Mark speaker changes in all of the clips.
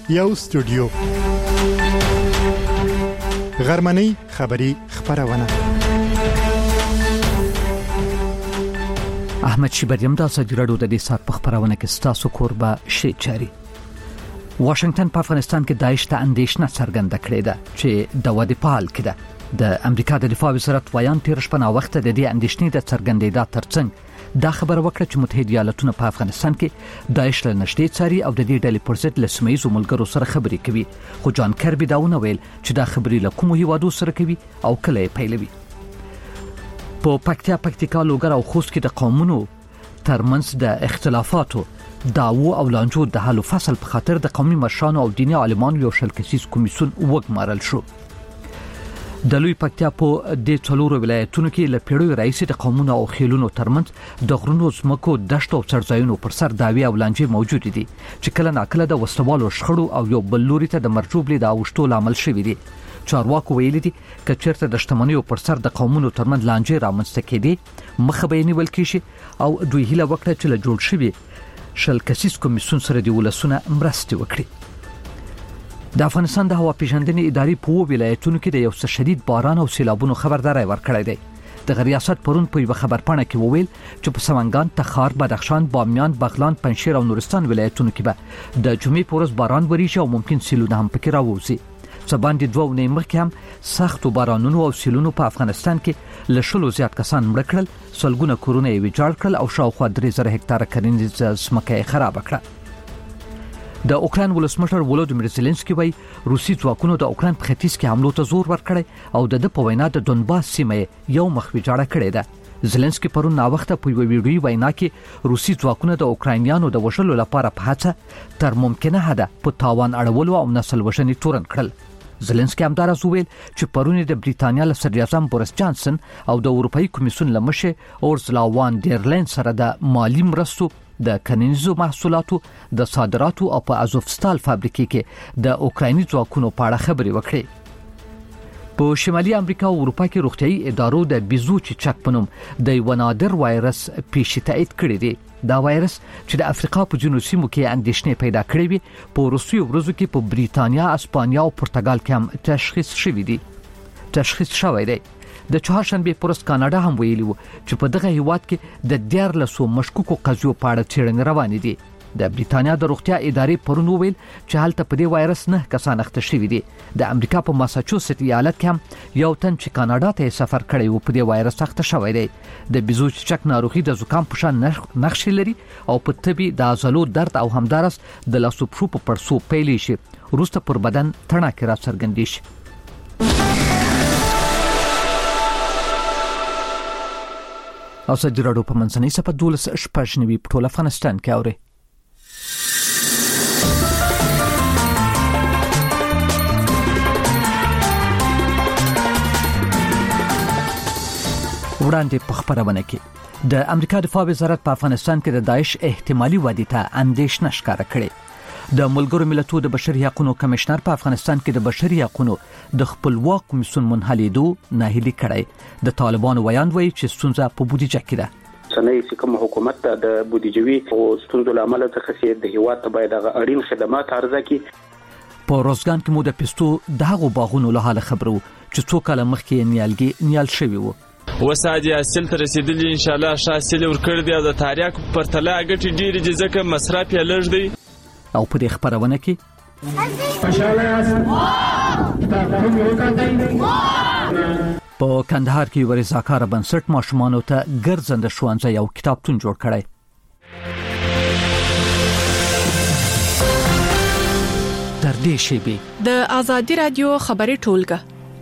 Speaker 1: یو سټوډیو غرمنۍ خبری خبرونه.
Speaker 2: احمد شیبریم د ازادي راډیو د دې سات په خبرونه کې ستاسو کوربه شي چاري. واشنگټن په افغانستان کې داعش ته اندېښنه څرګنده کړې ده چې د ودې په حال کې ده. د امریکا د دفاع وزارت ویان تیر شپه نا وخت د دې اندېښنې د څرګندېدا ترڅنګ دا خبره وکړه چې متحده ایالاتونه په افغانستان کې داعش له نږدې څاري او د دې ډلې پر ضد له سیمه ییزو ملګرو سره خبرې کوي. خو جان کربي دا ونه ویل چې دا خبرې له کومو هیوادو سره کوي او کله یې پیلوي. په پکتیکا لوګر او خوست کې د قومونو ترمنځ د اختلافاتو داوو او لانجو د حل فصل په خاطر د قومي مشرانو او دیني عالمانو یو شل کسیز کمیسیون وګمارل شو. د لوی پکتیا په د څلورو ولایتونو کې له پیړیو راهیسې د قومونو او خیلونو ترمنځ د غرونو زمکو دشت او څړځایونو پر سر داوی او لانجې موجود دي چې کله ناکله د وسوالو شخړو او یو بل لوري ته د مرجوب لید او شتو لامل شوی دي. چارواکو ویلي دي چې چیرته د شتمنیو پر سر د قومونو ترمنځ لانجې رامنځته کېدي مخه به نیول کېږي او دوی هیله وکړه چې له جوړ شوی شل کسیز کمیسیون سره د ولسونه مرسته وکړي. د افغانستان د هوا پیژندنې ادارې په ولایتونو کې د یو شدید باران او سیلابونو خبرداري ورکړې ده. د ریاست پرون په یو خبرپاڼه کې وویل چې په سمنګان، تخار، بدخشان، بامیان، بغلان، پنجشیر او نورستان ولایتونو کې به د جمعې په ورځ باران وریږي او ممکن سیلونه هم پکې راوځي. سبا د 2 اونۍ مخکې هم سخت بارانونو او سیلونو په افغانستان کې له شلو زیات کسان مړ کړل، سلګونه کورونه یې ویجاړ کړل او شاوخوا 3000 هکتاره کرنیزه ځمکه یې خراب کړه. د اوکران ولسمشر ولودیمیر زيلنسکي وایي روسي ځواکونو د اوکران په ختیځ کې حملو ته زور ورکړی او د په وینا د دونباس سیمه یو مخ ویجاړه کړې ده. زيلنسکي پرون نا وخت په ویډیوي وینا کې روسي ځواکونو د اوکرانیانو د وژلو لپاره په هڅه تر ممکنه حد په تاوان اړولو او نسل وژنې تورن کړل. زيلنسکي همدارس ویل چې پرون د بریټانیا له صدر اعظم بوریس جانسن او د اروپאי کمیسیون له مشر اورسلا وان ډیر لاین سره د مالی مرستو، د کنیزو محصولاتو، د صادراتو او په ازوفستال فابریکې کې د اوکرایني ځواکونو په اړه خبرې وکړې. په شمالي امریکا او اروپا کې روغتيایي ادارو د بیزو چیچک په نوم د یو نادر وایرس پیښې تایید کړې دي. دا وایرس چې د افریقا په جنوبي سیمو کې اندېښنې پیدا کړې وي په روسي ورځو کې په بریټانیا، اسپانیا او پرتګال کې هم تشخیص شوی دی. د چهارشنبه پرست کاناډا هم ویلي و چې په دغه هیواد کې د 14 مشکوکو قضیو په اړه څېړنې روانې دي. د بریټانیا د روغتیا ادارې پرون ویل چې هلته په دې وایرس 9 کسان اخته شوي دي. د امریکا په ماساچوسټ ایالت کې هم یو تن چې کاناډا ته سفر کړی و په دې وایرس اخته شوی دی. د بیزو چیچک ناروغي د زکام په شان نښې لري او په طبي د عضلو درد او همدارس د لاسو پښو په پړسو پیلې شي وروسته پر بدن تڼاکې را څرګندې شي. ازادي راډیو په منځنۍ صفحه 12 په ټول افغانستان کې اوري. وړاندې په خبرونه کې د امریکا دفاع وزارت په افغانستان کې د داعش احتمالي ودې ته اندېښنه ښکاره کړې. د ملګرو ملتونو د بشري حقوقو کمشنر په افغانستان کې د بشري حقوقو د خپلواک کمیسیون منحلیدو ناهیلي کړی. د طالبانو ویان وایي چې ستونزه په بودیجه کې ده.
Speaker 3: سنوي کوم حکومت د بودیجوي او ستونزو لامل څخه د هیواد ته باید اړین خدمات عرضه کړي.
Speaker 2: په روزګان کې مو د پستو دغه باغونو له حال خبرو چې څو کال مخکې نیال شوی وو.
Speaker 4: وسادي اصل ته رسیدلی ان شاء الله شاسل ورکړ دی د تاریخ پر تله غټي ډیره ځکه مصرف یې لږ دی.
Speaker 2: او په دې خبرونه کې په کندهار کې ورزاکار بنسټ ماشومانو ته ګرځنده ښوونځی او کتابتون جوړ کړی. تر دې شیبې
Speaker 5: د ازادي رادیو خبري ټولګه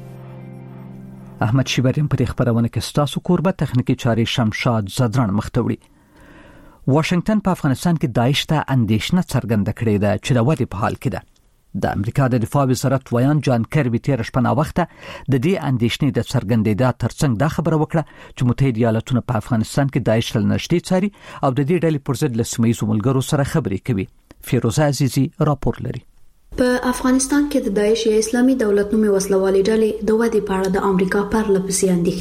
Speaker 2: احمد شیبریم په دې خبرونه کې ستاسو کوربه تخنیکی چاري شمشاد زدران مختوړي. واشنگټن په افغانستان کې داعش ته اندېښنه څرګنده کړې ده چې د ودې په حال کې ده. د امریکا د دفاع وزارت ویان جان کربي تیر شپه نا وخت د دې اندېښنې د څرګندېدا ترڅنګ دا خبره وکړه چې متحده ایالاتونه په افغانستان کې داعش له نږدې څاري او د دې ډلې پر ضد له سیمه ییزو ملګرو سره خبرې کوي. فیروزه عزیزي راپور لري.
Speaker 6: په افغانستان کې د داعش یا اسلامي دولت نومي وسلوالې ډلې د ودې په اړه د امریکا پرله پسې اندېښنې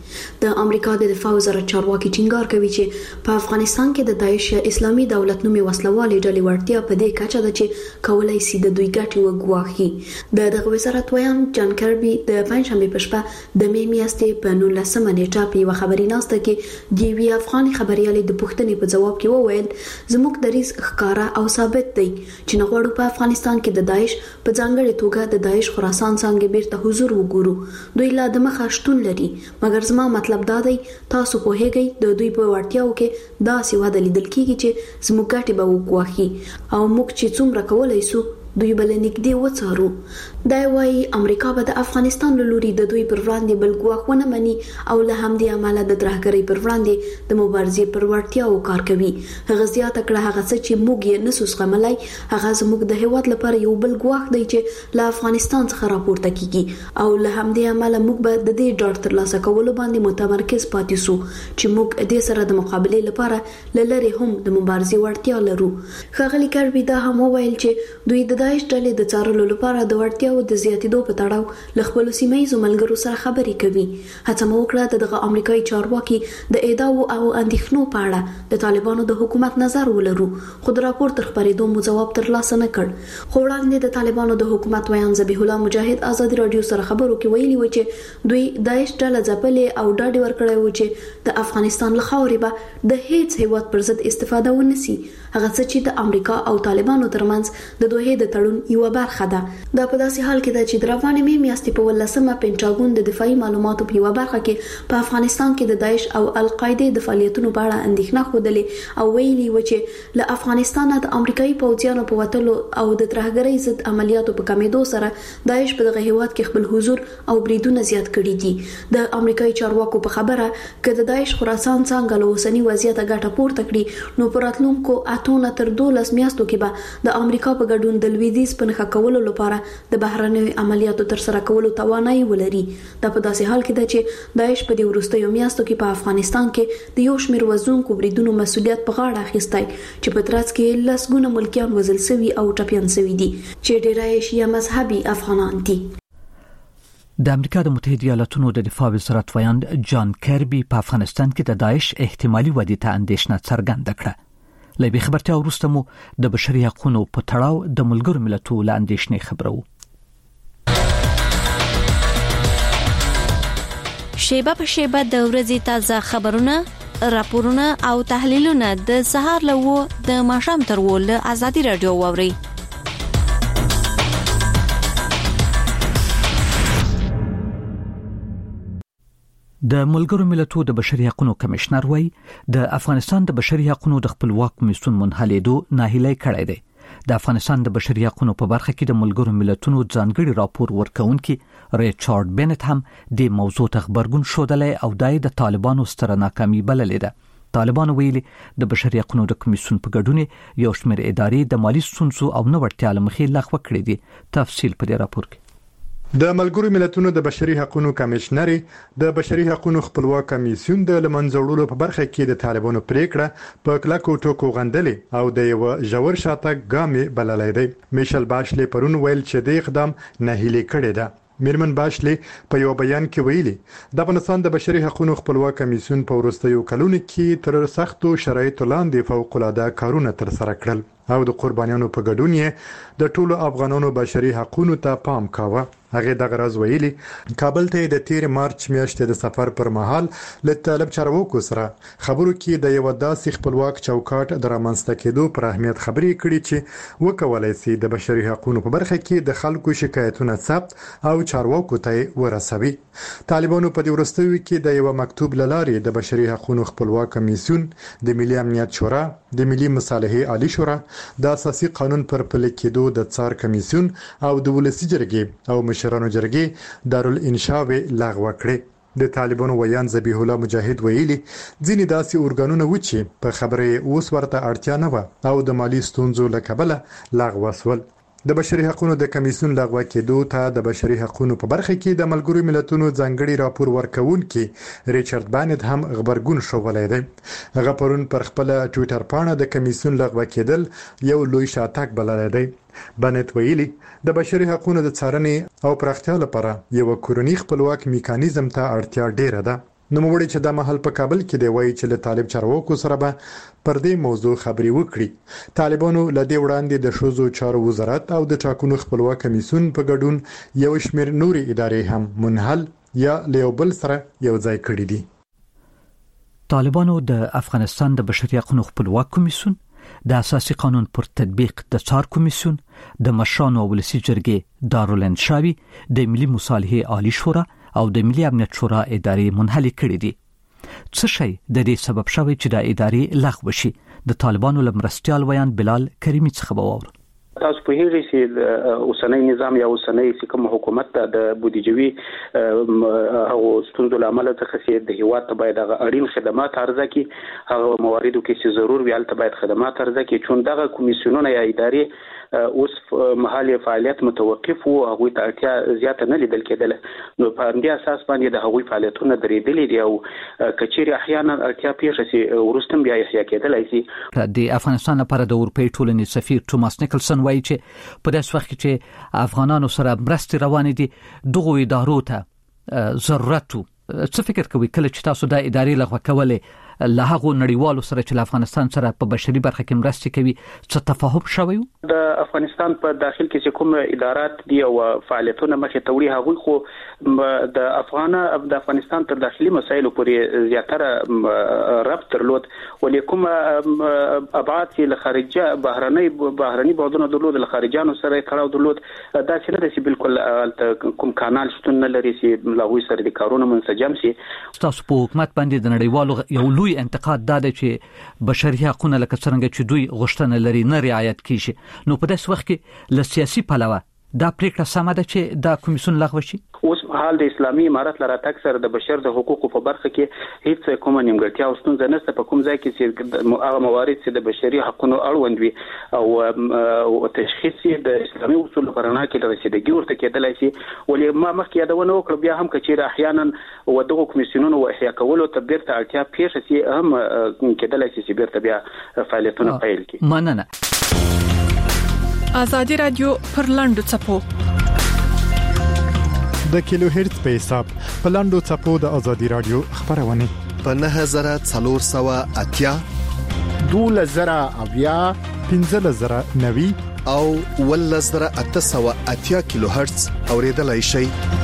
Speaker 6: د امریکا د دفاع وزارت چارواکي ټینګار کوي چې په افغانستان کې د داعش اسلامي دولت نومي وسلوالې ډلې ورتیا په دې کچه ده چې کولای شي د دوی ګټې وګواښي. دغه وزارت ویان جان کربي د پنځمې په شپه د می میاشتې په 19 نیټه په یو خبري ناسته کې د وی افغاني خبريالي د پوښتنې په جواب کې وویل زموږ دریځ ښکارا او ثابت دی چې نغواړو په افغانستان کې د داعش په ځانګړي توګه د داعش خراسان څنګه بیرته حضور وګورو. دوی لا د مخه شتون لري مګر زما مطلب دا دی تاسو په هیګي د دوی په ورتیاو کې دا سیوا د لیدل کیږي چې زموږ ګټې به وګواښي او موږ چې څومره کولای شو دوی بل نږدې وڅارو. دا وايي امریکا به د افغانستان له لوري د دوی پر وړاندې بل ګواښونه مني او له همدې امله د ترهګرۍ پر وړاندې د مبارزې پر وړتیاو کار کوي. هغه زیاته کړه هغه څه چې موږ یې نسو زغملای هغه زموږ د هیواد لپاره یو بل ګواښ دی چې له افغانستان څخه راپورته کیږي او له همدې امله موږ به د دې ډاډ ترلاسه کولو باندې متمرکز پاتې شو چې موږ دې سره د مقابله لپاره لری هم د مبارزې وړتیا لرو. ښاغلي کربي دا هم وویل چې دوی د داعش ډلې د څارلو لپاره د وړتیاو د زیاتېدو په تړاو له خپل سیمایي ملګرو سره خبرې کوي. هڅه مو وکړه دغه امریکایي چارواکي د ادعاو او اندېښنو په اړه د طالبانو د حکومت نظر ولرو خو د راپور تر خبرېدو مو جواب ترلاسه نه کړ. خو وړاندې د طالبانو د حکومت ویان ذبیح الله مجاهد آزادي رادیو سره خبرو کې ویلي و چې دوی داعش ډله ځپلې او ډاډ ورکړی و چې د افغانستان له خاورې به د هیڅ هیواد پر ضد استفاده ونشي. هغه څه چې د امریکا او طالبانو ترمنځ د دوه د تړون یو برخه ده. دا په داسې حال کې ده چې د روانې می میاشتې په 18مه پینټاګون د دفاعي معلوماتو په یو برخه کې په افغانستان کې د داعش او القاعده د فعالیتونو په اړه اندېښنه خوده او ویلي و چې له افغانستان د امریکایي پوځیانو په وټلو او د ترهګرۍ ضد عملیاتو په کمیدو سره داعش په دغه هیواد کې خپل حضور او بریدونه زیات کړي دي. د امریکایي چارواکو په خبره چې د داعش خراسان څنګه له اوسنی وضعیت ګټه پورته کړي نو پر راتلونکو 8 تر 12 میاشتو کې به د امریکا په ګډون د لویدیځ په نښه کولو لپاره د بهرنیو عملیاتو تر سره کولو توانایي ولري. دا په داسې حال کې ده چې داعش په دې وروستیو میاشتو کې په افغانستان کې د یو شمېر وژونکو بریدونو مسؤلیت په غاړه اخیستی چې په ترڅ کې لسګونه ملکیان وژل شوي او ټپیان شوي دي چې ډیری یې شیعه مذهبي افغانان دي.
Speaker 2: د امریکا د متحده ایالاتونو د دفاع وزارت ویان جان کربي په افغانستان کې د داعش احتمالي ودې ته اندېښنه څرګنده کړه. لبي خبرتیا وروسته مو د بشري حقوقو په تړاو د ملګرو ملتونو له اندېښنې خبرو.
Speaker 7: شیبه په شیبه د ورځې تازه خبرونه، راپورونه او تحلیلونه د سهار له د ماښام تر له آزادي رادیو واوري.
Speaker 2: د ملګرو ملتونو د بشري حقوقو کمشنر وایي د افغانستان د بشري حقوقو د خپلواک کمیسیون منحلیدو ناهیلي کړی دی. د افغانستان د بشري حقوقو په برخه کې د ملګرو ملتونو ځانګړي راپور ورکونکي ریچارډ بنت هم د موضوع ته خبرګون شودلې او د طالبانو ستره ناکامي بللې ده. طالبان ویلي د بشري حقوقو د کمیسیون په ګډون یو شمېر ادارې د مالی ستونزو او نو ورتیا لمخې لغوه کړې دي. تفصیل په دې راپور کې.
Speaker 1: د ملګرو ملتونو د بشري حقوقو کمشنر د بشري حقوقو خپلواک کمیسیون د لمنځوړلو په برخه کې د طالبانو پریکړه په کلکو ټکو غندلې او د یو ژور شاتګ ګامې بللې ده. میشل باشلې پرون ویل چې د اقدام ناهیلي کړي ده. میرمن باشلې په یو بیان کې ویلي د افغانستان د بشري حقوقو خپلواک کمیسیون په وروستیو کلونو کې تر سختو شرایطو لاندې فوق العاده کارونه تر سره کړل او د قربانیانو په ګډون یې د ټولو افغانانو بشري حقوقو ته پام کاوه. هغه دغه راز ویلي کابل ته د 13 مارچ میاشتې د سفر پر مهال له طالب چارواکو سره خبرو کې د یو داسې خپلواک چوکاټ د رامنځته کېدو پر اهمیت خبرې کړې چې وکولای شي د بشري حقوقو په برخه کې د خلکو شکایتونه ثبت او چارواکو ته ورسوي. طالبانو په دې وروستیو کې د یو مکتوب لارې د بشري حقوقو خپلواک کمیسیون، د ملي امنیت شورا، د ملي مصالحې عالی شورا، د اساسي قانون پر پلي کېدو د څار کمیسیون او د ولسی جرګې او مشرانو جرګې دارالانشاء لغوه کړې. د طالبانو ویان ذبیح الله مجاهد ویلي ځینې داسې اورګانونه و چې په خبره اوس ورته اړتیا نه و او د مالی ستونزو له کبله لغوه شول. د بشري حقوقو د کمیسیون لغوه کېدو ته د بشري حقوقو په برخه کې د ملګرو ملتونو ځانګړي راپور ورکونکي ریچارډ بانت هم خبرګون شوولای دی. هغه پرون پر خپل ټوئیټر پاڼه د کمیسیون لغوه کېدل یو لوی شاتګ بللی دی. بانت ویلي د بشري حقوقو د څارنې او پراختیا لپاره یو کورنی خپلواک میکانیزم ته اړتیا ډیره ده. نو موږ چې د محل په کابل کې دی وایي چې له طالب چارواکو سره به پر دې موضوع خبري وکړي. طالبانو لدې وړاندې د شوزو چارو وزارت او د ټاکنو خپلواک کمیسیون په ګډون یو شمېر نوري ادارې هم منحل یا لیوبل سره یو ځای کړی دي.
Speaker 2: طالبانو د افغانستان د بشري حقوقو خپلواک کمیسیون، د اساسي قانون پر تطبیق د څار کمیسیون، د مشرانو ولسی جرګې دارالانشاوي، د ملي مصالحې عالی شورا او د ملي امنیت شورا ادارې منحل کړي دي. څه شي د دې سبب شوی چې د ادارې لغوه شي؟ د طالبانو لمرستيال ویان بلال کریمی څخه باور.
Speaker 3: تاسو په هیڅ چې اوسنۍ نظام یا اوسنۍ کوم حکومت د بودیجوي او ستونزو لامل څخه د هیواد ته باید اړین خدمات عرضه کړي، هغه مواردو کې چې ضرور وي هلته باید خدمات عرضه کړي، چون دغه کمیسیونونه یا ادارې اوس محل فعالیت متوقف او هغه ته اړتیا زیاته نه لیدل کېدل. نو په دې اساس باندې د هغوی فعالیتونه درېدلې دي او کچېري احیانا اړتیا پیښه شي ورستم بیا احیا کېدلای شي.
Speaker 2: د افغانستان لپاره د اروپای ټولنې سفیر توماس نیکلسن وایي چې په داسې وخت کې چې افغانانو سره مرستې روانې دي دغه ادارو ته ضرورت څه فکر کوي کله چې تاسو د ادارې لغوه کولې له هغه نړیوالو سره چې افغانستان سره په بشري برخه کې مرستې کوي څه تفاهم شوی؟
Speaker 3: د افغانستان په داخل کې کوم ادارات دي او فعالیتونه مخې ته وړي هغوی خو د افغانستان تر داخلي مسایلو پورې زیاتره ربط درلود، ولیکم ابعاد چې له خارجه بهرني بعدونه درلود، له خارجانو سره تړاو درلود، دا چې نه دي بالکل کوم کانال شتون نه لري چې له سره د کارونو منسجم شي.
Speaker 2: تاسو په حکومت باندې د نړیوالو یو لوی انتقاد دا دی چې بشري حقوقونه لکه څنګه چې دوی غوښتنه لري نه رعایت کیږي. نو په داسې وخت کې له سیاسي پلوه دا پریکړه سمه ده چې دا کمیسیون لغوه شي؟
Speaker 3: اوس حال د اسلامي امارت لپاره تکثر د بشر د حقوقو په برخه کې هیڅ کومه نیمګړتیا او ستونزه نشته. په کوم ځای کې چې هغه موارد چې د بشري حقوقو اړوند وي او تشخیص د اسلامي اصول په رڼا کې د رسیدګي ورته کېدلای شي، ولې ما مخکې یادونه وکړه بیا هم کچېر احیانا ودغه کمیسیونونو احیا کولو ته بیرته اړتیا پیښه شي هم کېدلای شي چې بیرته بیا فعالیتونه پیل کړي.
Speaker 2: مننه.
Speaker 5: آزادی رادیو پر لاندو چپو
Speaker 1: د کیلو هرتز په حساب په لاندو چپو د آزادی رادیو خبرونه
Speaker 8: په 9480
Speaker 1: 2000 1590
Speaker 8: او 1880 کیلو هرتز اوریدلای شي.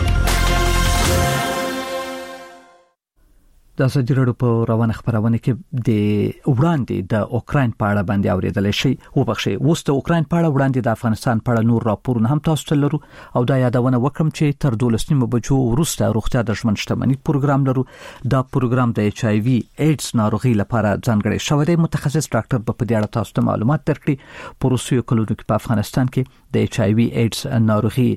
Speaker 2: د آزادی رادیو په روانه خبرونه کې د وړاندې د اوکرين په اړه باندې اوریدل شي. وبخښئ، اوس د اوکرين په اړه وړاندې د افغانستان په اړه نور راپورونه هم تاسو ته لرو او دا یادونه وکړم چې تر 12 بجو وروسته روغتیا د ژوند شتمنۍ پروګرام لرو. دا پروګرام د ایچ آی وی ایډز ناروغي لپاره ځانګړی شوی دی. متخصص ډاکټر په دې اړه تاسو ته معلومات درکړي. پروسیو کلونو کې په افغانستان کې د ایچ آی وی ایډز ناروغي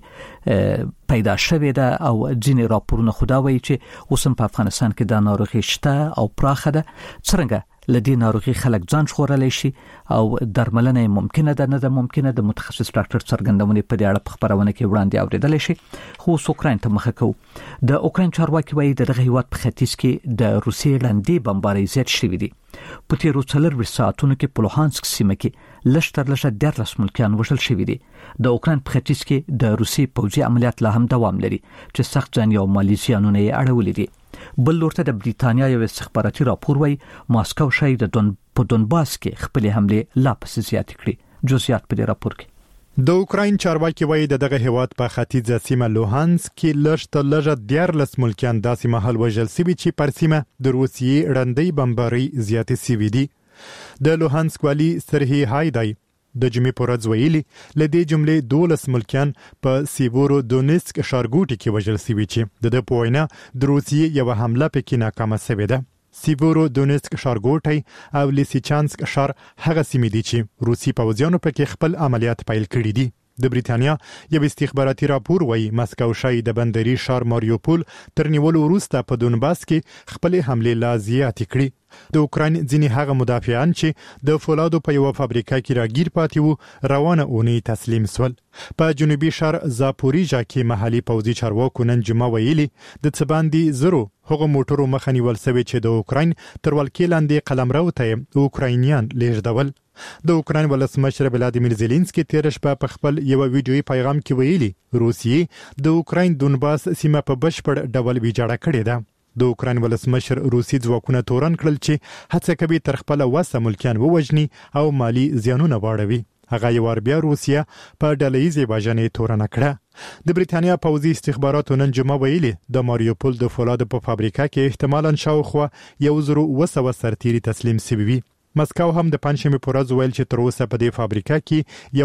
Speaker 2: پیدا شوې ده او ځینې راپورونه خدا وایي چې اوس په افغانستان کې د ناروغي شته او پراخه ده. څنګه لدی ناروغي خلک ځان ژغورلی شي او درملنه ممکنه ده نه ده ممکنه د متخصص ډاکټر څرګندونې په دې اړه په خبرونه کې وړاندې اوریدل شي. خو اوکرين ته مخه کوو. د اوکرين چارواکي وایي دغه هیواد په ختیځ کې د روسیې لاندې بمبارۍ زیات شوې دي. په تیرو 4 ساعتونو کې په لوهانسک سیمه کې لشتر 14 ملکیان وژل شوي دي. د اوکرين په ختیځ کې د روسي پوځي عملیات لا هم دوام لري چې سخت جنګ او مالي زیانونه یې اړولې دي. بل لورته د بریتانیا یو استخباراتي راپور وایي ماسکو شاید په دونباس کې خپل حمله لا پسې زیات کړي. جزئیات په دې راپور کې
Speaker 1: د اوکرين چارواکي وایي دغه هیواد په ختیځه سیمه لوهانسک کې لږ 14 ملکیان داسې محل وژل شوي چې پر سیمه د روسیې رندۍ بمبارۍ زیاتې شوې دي. د لوهانسک والی سرهی هایدای د جمعې پر ورځ ویلي لدې جملې 12 ملکیان په سیورو دونیسک ښارګوټي کې وژل شوي چې د پوینا د روسیې یو حمله پکې ناکامه شوې ده. سیورو دونیسک ښارګوټي او لیسیچانسک ښار هغه سیمې دي چې روسي پوځیانو پکې خپل عملیات پیل کړي دي. د بریتانیا یو استخباراتي راپور وایي ماسکو شاید د بندري ښار ماریوپول تر نیولو وروسته په دونباس کې خپل حمله لا زیات کړي. د اوکرين ځینې هغه مدافعان چې د فولادو په یو فابریکه کې راګیر پاتې وو روانه اونۍ تسلیم شول. په جنوبي ښار زاپوریژا کې محلي پوځي چارواکو نن جمعه ویلي د څه باندې زرو هغه موټرو مخه نیول شوی چې د اوکرين تر ولکې لاندې قلمرو ته اوکراینیان لیږدول. د اوکرين ولسمشر ولادیمیر زيلنسکي تیر شپه په خپل یو ویډیوي پیغام کې ویلي روسیې د اوکرين دونباس سیمه په بشپړ ډول ویجاړه کړې ده. د اوکراین ولسمشر روسي ځواکونه تورن کړل چې هڅه کوي تر خپل وسه ملکیان ووجني او مالی زیانونه واړوي. هغه یو ور بیا روسیا په ډلهیزې وژنې تورن کړه. د بریتانیا پوځي استخباراتو نن جمعه ویلي د ماریوپول د فولادو په فابریکه کې احتمالاً شاوخوا 1200 سرتیري تسلیم شوي وي. مسکو هم د پنځمې په ورځ ویل چې تر اوسه په دې فابریکه کې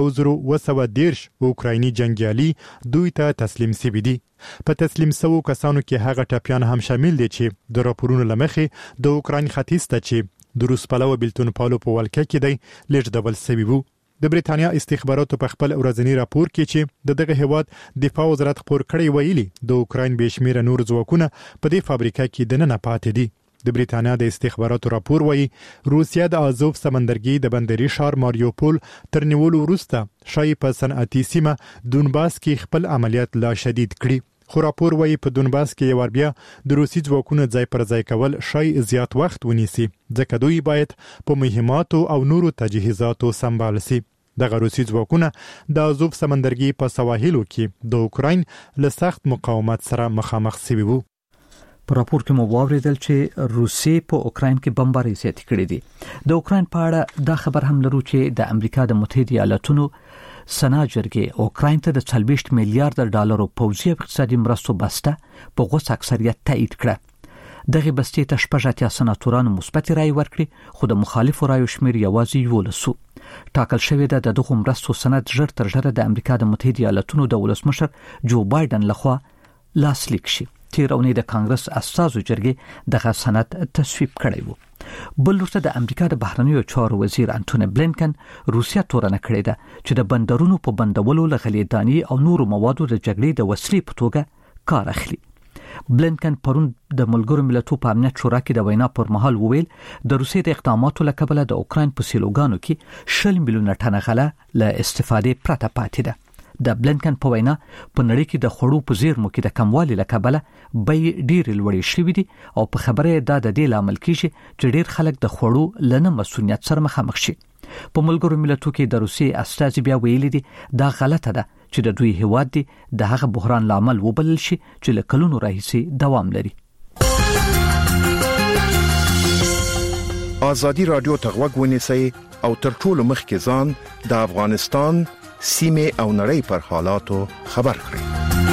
Speaker 1: 1210 اوکرایني جنگیالي دوی ته تسلیم شوي دي. په تسلیم شوو کسانو کې هغه ټپیان هم شامل دي چې د راپورونو لمخې د اوکراین ختیځ ته چې د روس پلوه بیلتون پالو په ولکه کې دی لیږدول شوي وو. د بریتانیا استخباراتو په خپل ورځنی راپور کې چې دغه هیواد دفاع وزارت خبر کړی ویلي د اوکراین بشمیره نور ځواکونه په دې فابریکه کې دننه پاتې دي. د بریتانیا د استخباراتو راپور وایي روسیا د آزوف سمندرګي د بندري شهر ماریوپول تر نیولو وروسته شای په صنعتي سیمه دونباس کې خپل عملیات لا شدید کړي. خو راپور وایي په دونباس کې یو بیا د روسي ځواکونو ځای پر ځای کول شای زیات وخت ونیسي ځکه دوی باید په مهماتو او نورو تجهیزاتو سمبال شي. دغه روسي ځواکونه د آزوف سمندرګي په سواحلو کې د اوکراین له سخت مقاومت سره مخامخ شوي وو.
Speaker 2: په راپور کې مو واوریدل چې روسیې په اوکراین کې بمبارۍ زیاتې کړې دي. د اوکراین په اړه دا خبر هم لرو چې د امریکا د متحده ایالاتونو سنا جرګې اوکراین ته د 40 میلیارډ ډالرو پوځي او اقتصادي مرستو بسته په غوڅ اکثریت تایید کړه. دغه بستې ته 80 سناتورانو مثبت رائے ورکړي خو د مخالفو رایو شمیر یوازې 11 ټاکل شوی د دغه مرستو سند ژر تر ژره د امریکا د متحده ایالاتونو د ولسمشر جو بایدن لخوا لاسلیک شي. تیرونی د کانګرس اساسو جرګې دغه سند تصویب کړی وو. بل ورته د امریکا د بهرنیو چارو وزیر انټونی بلینکن روسیا تورنه کړې ده چې د بندرونو په بندولو لغلیدانی او نورو موادو د جګړې د وسیلې په توګه کار اخلي. بلینکن پرون د ملګرو ملتونو په امنیت شورا کې د وینا پر مهال وویل د روسیې د اقداماتو له کبله د اوکراین په سیلوګانو کې 10 میلیونه ټنه غله له استفادې پرته پاتې ده. د بلینکن په وینا په نړۍ کې د خړو په زیرمو کې د کموالي له کبله بیې ډېرې لوړې شوې دي او په خبره دا د دې لامل کیږي چې ډېر خلک د خړو لنه مسؤلیت سره مخامخ شي. په ملګرو ملتونو کې د روسیې استازي بیا ویلي دي دا غلطه ده چې د دوی هیواد دی د هغه بحران لامل وبلل شي چې له کلونو راهیسې دوام لري.
Speaker 9: آزادي رادیو ته غوږ ونیسئ او تر ټولو مخکې ځان د افغانستان سیمه او نړۍ پر حالاتو خبر کړئ.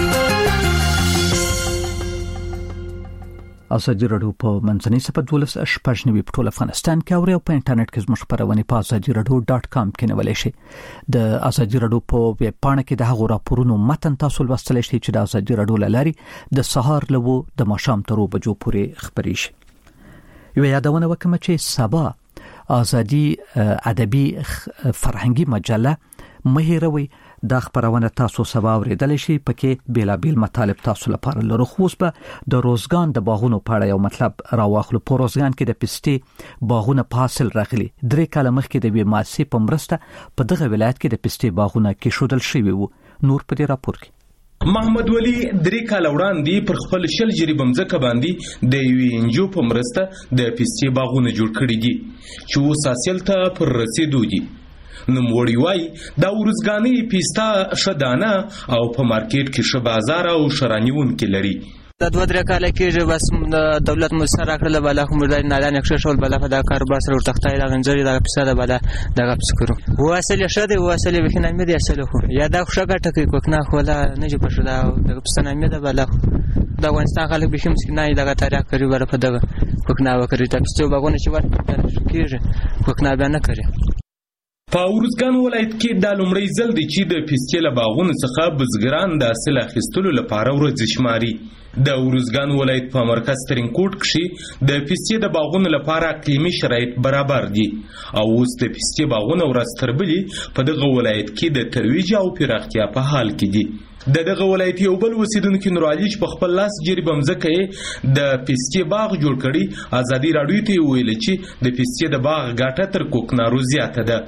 Speaker 2: آزادي رادیو په منځنۍ صفحه 12 په ټول افغانستان کې او په انټرنیټ کې زموږ خبرونه په azadieradio.com کې نیولای شئ. د آزادي رادیو په ویب پاڼه کې د هغو راپورونو متن تاسو لوستلی شئ چې د آزادي رادیو لاري د سهار لوو د ماښام تر 2 بجو پورې خبري شي. یو یادونه وکم چې سبا آزادي ادبي فرهنګي مجله مهیروي دا خبرونه تاسو سبا اوریدل شي پکې بیلابیل مطالب تاسو لپاره لرو. خوښ به د روزګان د باغونو په اړه یو مطلب راواخلو. په روزګان کې د پستې باغونه په حاصل راغلي. 3 کال مخکې د بیماسي په مرسته په دغه ولایت کې د پستې باغونه کې شودل شوی وو. نور په دې راپور کې
Speaker 10: محمد ولی 3 کال وړاندې پر خپل شل جری بمځکه باندې د یو انجو په مرسته د پستې باغونه جوړ کړی دي چې اوس حاصل ته پر رسیدو دي. نوموړی وایي دا ورزګانی پیستا شدانه او په مارکیټ کې ش بازار او شرانیون کې لري.
Speaker 11: دا 2-3 کال کې بس دولت مستر راکړل بلا کوم د نالان اکشر شول بلا په دا کاروبار سره ورتختای دا غنجري دا پیسه دا بلا دا فکر واصل شده واصل بخنه مې دي اصل خو یا دا خوشګه ټکی کوکنه خو لا نه جو پښه دا پیسه نه مې دا بلا دا افغانستان خلک به هم نه دا تاریخ کوي ور په دا کوکنه وکړي دا پیسه باغونه چې ورته کېږي کوکنه به نه کوي.
Speaker 10: په ورزګان ولایت کې د لومړی ځل دی چې د پستې له باغونو څخه بزګران د حاصل اخیستلو لپاره ورځ شماري. د ورزګان ولایت په مرکز ترینکوټ کې د پستې د باغونو لپاره اقلیمي شرایط برابر دي او اوس د پستې باغونه ورځ تر بلې په دغه ولایت کې د ترویج او پراختیا په حال کې دي. دغه ولایت یو بل اوسیدونکو نور علي په خپل لاس جری بمځکه د پستې باغ جوړ کړي. آزادي رادیو ته ویل چې د پستې د باغ ګټه تر کوکنارو زیاته ده.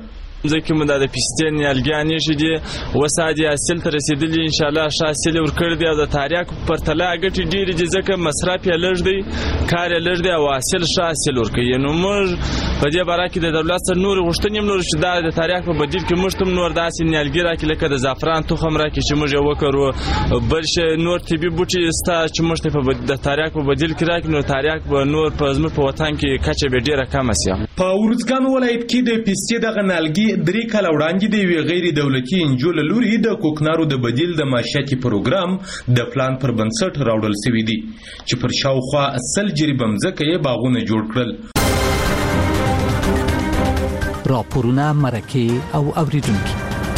Speaker 4: ځکه موږ د پستین یالګانی شدي وسادي حاصل تر رسیدلی ان شاء الله حاصل ورکړ دی او د تاریخ پر تله غټي ډیر دي ځکه مصرف یې لږ دی کار یې لږ دی او حاصل ورکړي نو موږ په دې باره کې د دولت سره نور غوښتنې نور چې د تاریخ په بدیل کې موږ تم نور داسې نیالګي راکړي لکه د زعفران تخم راکړي چې موږ یې وکړو بل شي نور طبي بوټي ستا چې موږ ته د تاریخ په بدیل کې راکړي نو تاریخ به نور په زموږ په وطن کې کچه به ډیره کم شي.
Speaker 10: په ورزګان ولایت کې د پستې د غنالګي 3 کال وړاندې د وی غیر دولتي انجو لوري د کوکنارو د بدیل د معاشياتي پروګرام د پلان پر بنسټ راوړل شوی دی چې پر شاوخوا اصل جریبم ځکه یې باغونه جوړ کړل.
Speaker 2: راپورونه مرکه او اوریدونکو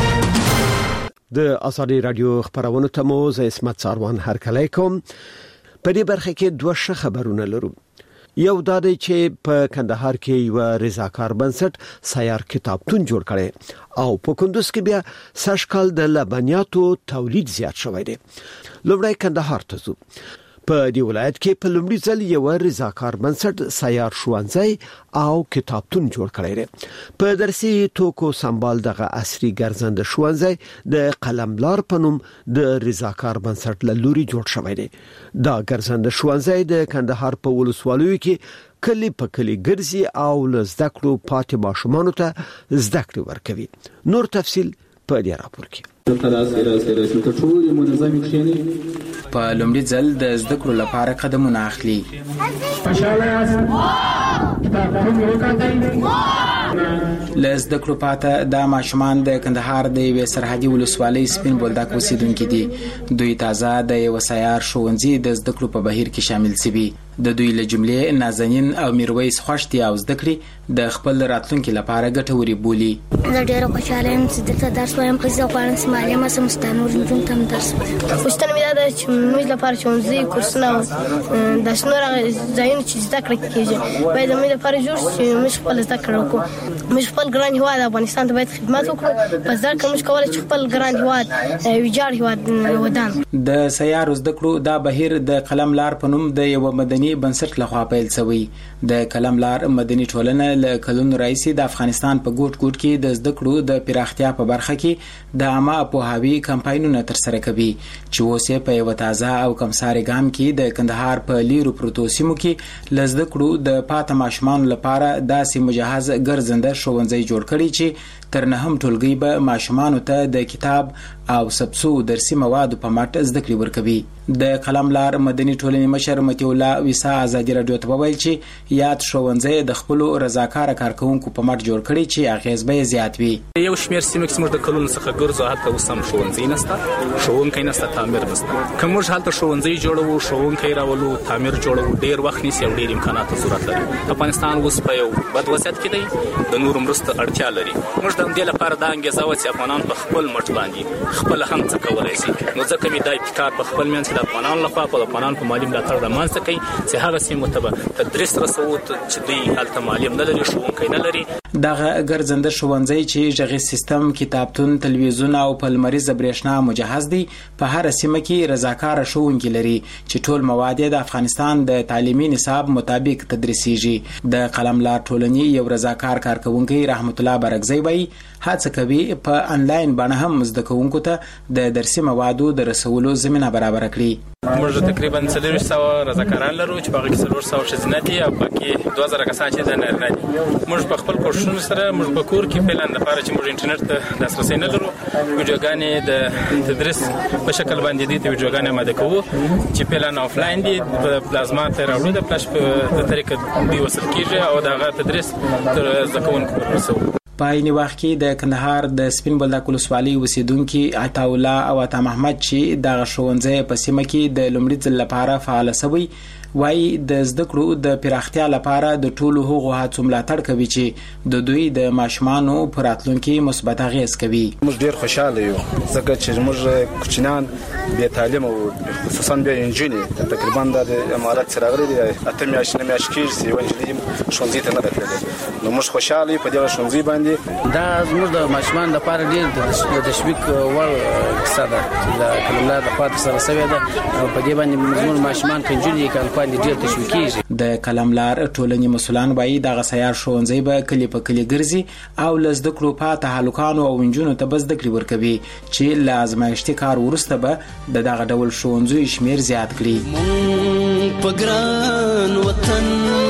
Speaker 12: د آزادي رادیو خبرونه ته مو زه اسمت ساروان هرکلی کوم. په دې برخه کې دوه ښه خبرونه لرو. یو دا دی چې په کندهار کې یو رضاکار بنسټ سیار کتابتون جوړ کړي او په کندوز کې بیا سږکال د لبنیاتو تولید زیات شوی دی. لومړی کندهار ته ځو. په دې ولایت کې په لومړي ځل یو رضاکار بنسټ سیار ښوونځی او کتابتون جوړ کړی دی. په درسي توکو سمبال دغه عصري ګرځنده ښوونځی د قلملار په نوم د رضاکار بنسټ له لوري جوړ شوی دی. دا ګرځنده ښوونځی د کندهار په ولسوالیو کې کلی په کلی ګرځي او له زده کړو پاتې ماشومانو ته زده کړې ورکوي. نور تفصیل په دې راپور کې.
Speaker 13: په لومړي ځل د زده کړو لپاره قدمونه اخلي. لزده کړو پاته د ماشومان د کندهار د یو سرحدي ولسوالۍ سپین بولدک اوسیدونکو دي. دوی تازه د یو سیار ښوونځي د زده کړو په بهیر کې شامل شوي. د دوی له جملې نازنین او میرویس خوشتي او زده کړې د خپل راتلونکو لپاره ګټوري بولي.
Speaker 14: زه ډېر خوشاله یم چې دلته درس وایم. زه غواړم چې معلمه سم ستانور نجوم ته درس وایم. پوښتنه مې ده چې موږ لپاره ښوونځي کورسونه د شنو ځایونو چې زده کړه کیږي باید موږ لپاره جوړ شي. موږ خپل زده کړه وکړو. موږ خپل ګران هیواد افغانستان ته باید خدمت وکړو. په زده کړه موږ کولای چې خپل ګران هیواد ویجاړ هیواد ودان.
Speaker 13: د سیار زده کړو دا بهیر د قلم لار په نوم د یو مدني بنسټ لخوا پیل شوی. د قلم لار مدني ټولنه له کلونو راځي د افغانستان په ګوټ ګوټ کې د زده کړو د پراختیا په برخه کې د عامه پوهاوي کمپاینونه ترسره کوي چې اوس په یو تازه او کمساري ګام کې د کندهار په لیرو پروتو سیمو کې لزده کړو د پاتې ماشومان لپاره داسې مجهز ګرځنده ښوونځي جوړ کړي چې تر نه هم ټولګي به ماشومان ته د کتاب او سبسو درسي مواد په مټ زده کړې ورکوي. د قلم لار مدني ټولنې مشر متي الله ویسا آزادي رادیو ته وویل چې یاد ښوونځي د خپل رضاکار کارکونکو په مټ جوړ کړي چې اغیز به زیات وي.
Speaker 15: یو شمېر سیمې کې موږ د کلونو څخه ګرځو هلته اوس هم ښوونځي نشته، ښوونکی نشته، تعمیر نشته. که موږ هلته ښوونځي جوړوو، ښوونکی راولو، تعمیر جوړوو، ډېر وخت نیسي او ډېر امکاناتو ضرورت لري. افغانستان اوس په یو بد وضعیت کې دی، د نورو مرستو اړتیا لري. موږ د همدې لپاره دا انګېزه وه چې افغانان په خپل مټ باندې خپله هم څه کولی شي. نو ځکه مې دا ابتکار په خپل منځ کې د افغانانو لخوا د افغانانو په مالي ملاتړ رامنځته کوي چې هغه سیمو ته به تدریس رسوو چې دوی هلته معلم نه لري، ښوونکی نه لري.
Speaker 13: دغه ګرځنده ښوونځی چې غږیز سیستم، کتابتون، تلویزیون او په لمریزه برېښنا مجهز دی په هر سیمه کې رضاکار ښوونکي لري چې ټول مواد د افغانستان د تعلیمي نصاب مطابق تدریسیږي. د قلم لار ټولنې یو رضاکار کارکونکي رحمت الله برګزی وایي هڅه کوي په انلاین باندې هم زده کوونکو ته د درسي موادو د رسولو زمينه برابر کړي.
Speaker 15: موږ تقریبا 400 رضاکاران لرو چې په هغه کې 400 ښځینه دي او باقي 2000 کسان چې د نارینه دي. موږ په خپل کوښښونو سره موږ په کور کې پلان د لپاره چې موږ انټرنیټ ته دسترسي نه لرو، ویډیوګانې د تدریس په شکل باندې دي، ته ویډیوګانې آماده کوو چې پلان آفلاین دي په پلازما ته راوړو، د فلاش په طریقه دی وصل کیږي او دغه تدریس تر زده کوونکو ورسوو.
Speaker 13: په عین وخت کې د کندهار د سپین بولدک ولسوالۍ اوسیدونکو عطا الله او عطا محمد چې د ښوونځي په سیمه کې د لومړي ځل لپاره فعال شوی وای د زده کړو د پراختیا لپاره د ټولو هغو هڅو ملاتړ کوي چې د دوی د ماشومانو پر راتلونکي مثبت اغیز کوي.
Speaker 16: موږ ډیر خوشاله یو ځکه چې موږ کوچنیان بې تعلیم او خصوصا بیا انجینې تقریبا د امارات سره غلي دي اته میاشتې نه میاشتې کېږي چې انجینې ښوونځي ته نه راغلي. نو موږ خوشاله یو په دې ښوونځي باندې.
Speaker 17: دا زموږ د ماشومان لپاره ډیر د تشویق وړ کیسه ده چې د کلملار لپاره سره سوي ده او په دې باندې زموږ ماشومان کنجونې کلپا والي ډیر تشویقیږي.
Speaker 13: د کلملار ټولنې مسولان وایي د غسیار ښوونځي به کلی په کلی ګرځي او لزد کړو پاته هلکانو او انجونو ته بس د کړي ورکوي چې لازمایشتي کار ورسته به د دغه ډول ښوونځي شمیر زیات کړي.
Speaker 18: مونږ په ګران وطن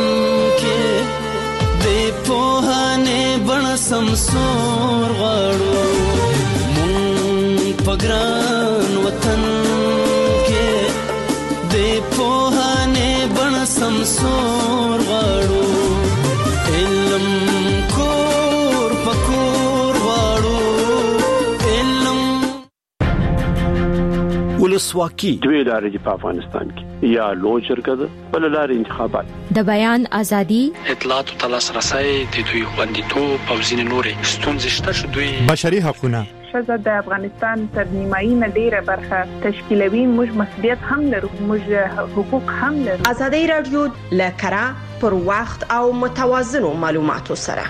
Speaker 18: کې د پوهانې بڼه سمسور غواړو. مونږ په ګران وطن کې د پوهانې بڼه سمسور غواړو. علم کور پکور غواړو. علم
Speaker 12: ولسواکي
Speaker 19: دوی لارې په افغانستان کې یا لوی شرکت بل لارې انتخابات
Speaker 20: د بیان ازادي
Speaker 21: اطلاعات او تلاسرسي د دوی خوندیتوب او ځینې نورې ستونزې شته چې دوی
Speaker 1: بشري حقوقونه
Speaker 22: ښځه د افغانستان تر نیمایي نه ډیره برخه تشکیلوي. موږ مسؤلیت هم لرو، موږ حقوق هم لرو.
Speaker 23: ازادي رادیو لکرا پر وخت او متوازنو معلوماتو سره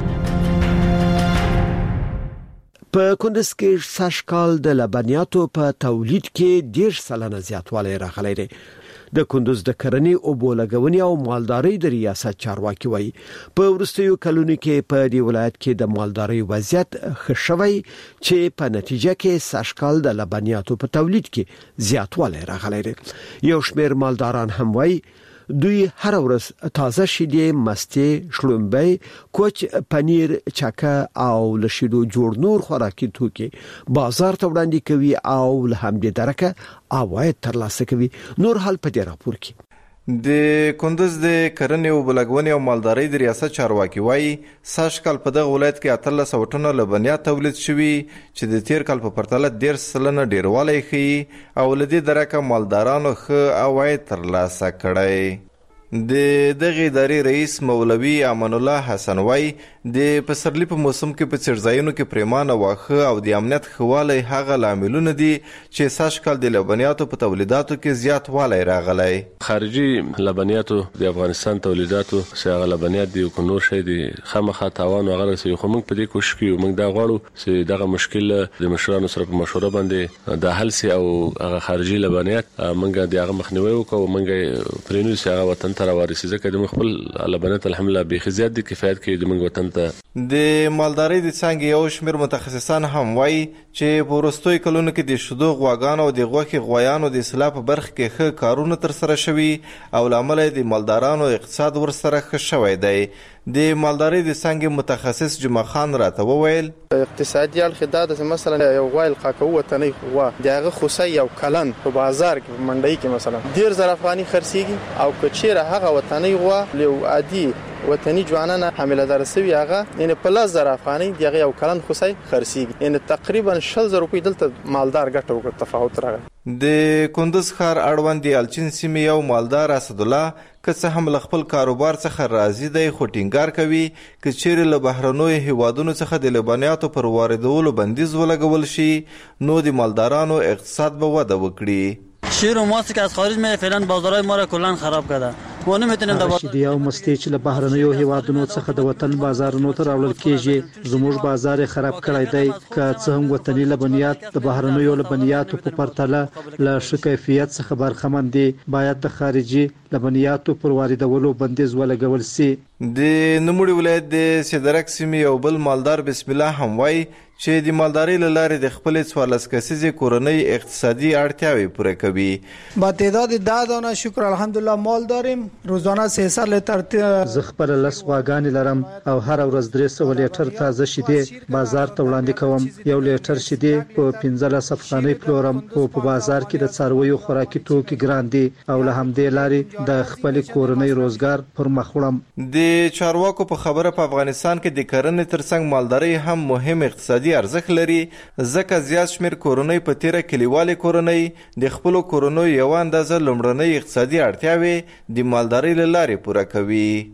Speaker 12: په کندز کې سږکال د لبنیاتو په تولید کې 10% زیاتوالی راغلی دی. د کندز د کرنې او بولګونې او مالدارۍ د ریاست چارواکي وایي په وروستیو کلونو کې په دې ولایت کې د مالدارۍ وضعیت ښه شوی چې په نتیجه کې سږکال د لبنیاتو په تولید کې زیاتوالی راغلی دی. یو شمېر مالداران هم وایي دوی هر ورځ تازه شیدې، مستې، شړومبۍ، کوچ، پنیر، چکه او لشیدو جوړ نور خوراکي توکي بازار ته وړاندې کوي او له همدې درکه عواید ترلاسه کوي. نور حال په دې راپور کې
Speaker 24: د کندز د کرنې او بلګونې او مالدارۍ د ریاست چارواکي وایي سږکال په دغه ولایت کې 13 ټنه لبنیات تولید شوي چې د تیر کال په پرتله 10% ډیروالی ښیي او له دې درکه مالدارانو ښه عواید ترلاسه کړی. د دغه ادارې رئیس مولوي امان الله حسن وای د پسرلی په موسم کې په څړځایونو کې پریمانه واخه او د امنیت خواله هغه لاملونه دي چې سږکال د لبنیاتو په تولیداتو کې زیاتوالی راغلی.
Speaker 25: خارجي لبنیاتو د افغانستان تولیداتو چې هغه لبنیات دي او نور شي دي خامخا تاوان وغیره سي خو موږ په دې کوشش کوو موږ دا غواړو چې دغه مشکل د مشرانو سره په مشوره باندې د حل سي او هغه خارجي لبنیات موږ د هغه مخنیوي وکړو موږ پرینو سي هغه وطن ته راوړي ځکه د خپل لبنیات الحمدلله به خزيات دي کفایت کوي د موږ وطن ته.
Speaker 24: د مالدارۍ د څنګه یو شمېر متخصصان هم وایي چې په وروستیو کلونو کې د شیدو غواګانو او د غوښې غویانو د اصلاح په برخه کې ښه کارونه ترسره شوي او له امله د مالدارانو اقتصاد ورسره ښه شوی دی. د مالدارۍ د څنګه متخصص جمعه خان راته وویل
Speaker 26: اقتصادي اړخ دا د مثلا یو غوایل قاقو وطني غوا دغه خوسي یو کلن په بازار کې منډي کې مثلا 10,000 افغاني خرڅيږي او کچيره هغه وطني غوا له عادي وطني جوانانه حامله درسوي هغه ان په 10,000 افغاني دغه یو کلن خوسي خرڅيږي ان تقریبا 6000 روپۍ دلته مالدار ګټه وکړ تفاوت راغی.
Speaker 24: د کندز ښار اړوند د الچین سیمې یو مالدار اسد الله که څه هم خپل کاروبار څخه راضي دی خو ټینګار کوي چې چیرې له بهرنوي هیوادونو څخه د لبنیاتو پر واردولو بندیز ولګول شي نو د مالدارانو اقتصاد به وده وکړي.
Speaker 27: شیر و ماست که از خارج میاد فعلا بازارهای ما را کلا خراب کرده. ما نمیتونیم د
Speaker 28: شیدې او مستې چې له بهرنیو هیوادونو څخه د وطن بازارونو ته راوړل کیږي زموږ بازار خراب کړی دی. که څه هم وطني لبنیات د بهرنیو لبنیاتو په پرتله له ښه کیفیت څخه برخمن دي باید د خارجي لبنیاتو پر واردولو بندیز ولګول شي.
Speaker 24: د نوموړي ولایت د سیدرک سیمې یو بل مالدار بسم الله هم وایي چې د مالدارۍ له لارې د خپلې 14 کسیزې کورنۍ اقتصادي اړتیاوې پوره کوي.
Speaker 29: با تعداد 10 دانه شکر الحمدلله مال داریم. روزانه 300 لیتر
Speaker 28: زه خپل لس غواګانې لرم او هر ورځ 300 لیټر تازه شیدې بازار ته وړاندې کوم. یو لیټر شیدې په 15 افغانۍ پلورم او په بازار کې د څارویو خوراکي توکي ګران دي او له همدې لارې د خپل کورنۍ روزګار پر مخ وړم.
Speaker 24: د چارواکو په خبره په افغانستان کې د کرنې ترڅنګ مالدارۍ هم مهم اقتصادي ارزښت لري ځکه زیات شمېر کورنۍ په تیره کلیوالي کورنۍ د خپلو کورنیو یو اندازه لومړنۍ اقتصادي اړتیاوې د مالدارۍ له لارې پوره کوي.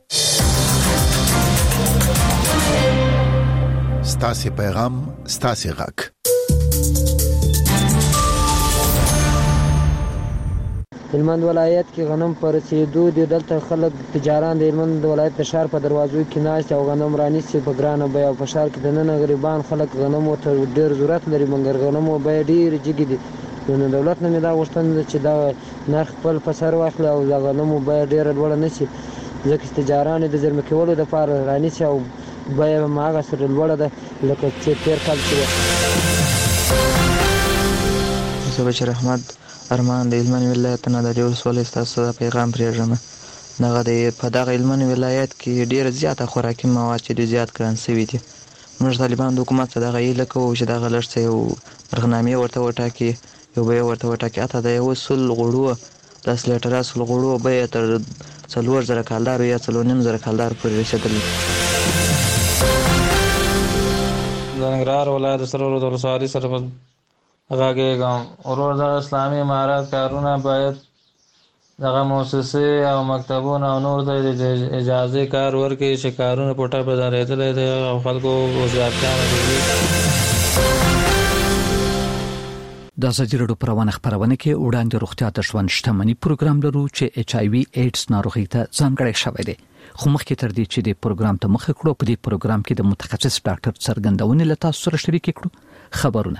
Speaker 8: ستاسې پیغام ستاسې غږ.
Speaker 30: هلمند ولایت کې غنم پر رسیدو دي دلته خلک تجاران د هلمند ولایت د شهر په دروازو کې ناست او غنم رانیسي په ګرانه بیه او په شهر کې د نن غریبان خلک غنم ته ډېر ضرورت لري مګر غنم بیه ډېر جګې دي نو دولت نه مې دا غوښتنه ده چې دا نرخ خپل په سر واخلي او د غنمو بیه ډېره لوړه نه شي، ځکه چې تجاران یې د زېرمه کولو دپاره رانیسي او بیه هم هغسې لوړه ده لکه چې تېر کال چې وه.
Speaker 2: زه بشیر احمد ارمان د هلمند ولایت نه د ډېر ولسوالۍ ستاسو د پیغام پرېږدم. دغه په دغه هلمند ولایت کې ډېره زیاته خوراکي مواد چې ډېر زیات ګران سوي دي. موږ طالبان د حکومت څخه دغه هیله کوو چې دغه لږ څه یو مرغنامې ورته وټاکي، یو بیه ورته وټاکي، حتی د 100 غوړو 10 لیټره 100 غوړو بیه تر 4000 کالدارو یا 4500 کالدارو پورې رسېدلې.
Speaker 3: د ننګرهار ولایت سرور د ولسوالۍ سره غږېږم. ورور دغه اسلامي امارات کارونه باید دغه مؤسسې او مکتبونه او نور ته د اجازې کار ورکړي چې کارونه په ټاپه درېدلی دی او خلکو وضعیتیانه کوي.
Speaker 4: د ازادي راډیو په روانه خپرونه کې وړاندې روغتیا ته ژوند شتمنۍ پروګرام لرو چې HIV ایډز ناروغي ته ځانګړی شوی دی. خو مخکې تر دې چې د پروګرام ته مخه کړو، په دې پروګرام کې د متخصص ډاکټر څرګندونې له تاسو سره شریک کړو. خبرونه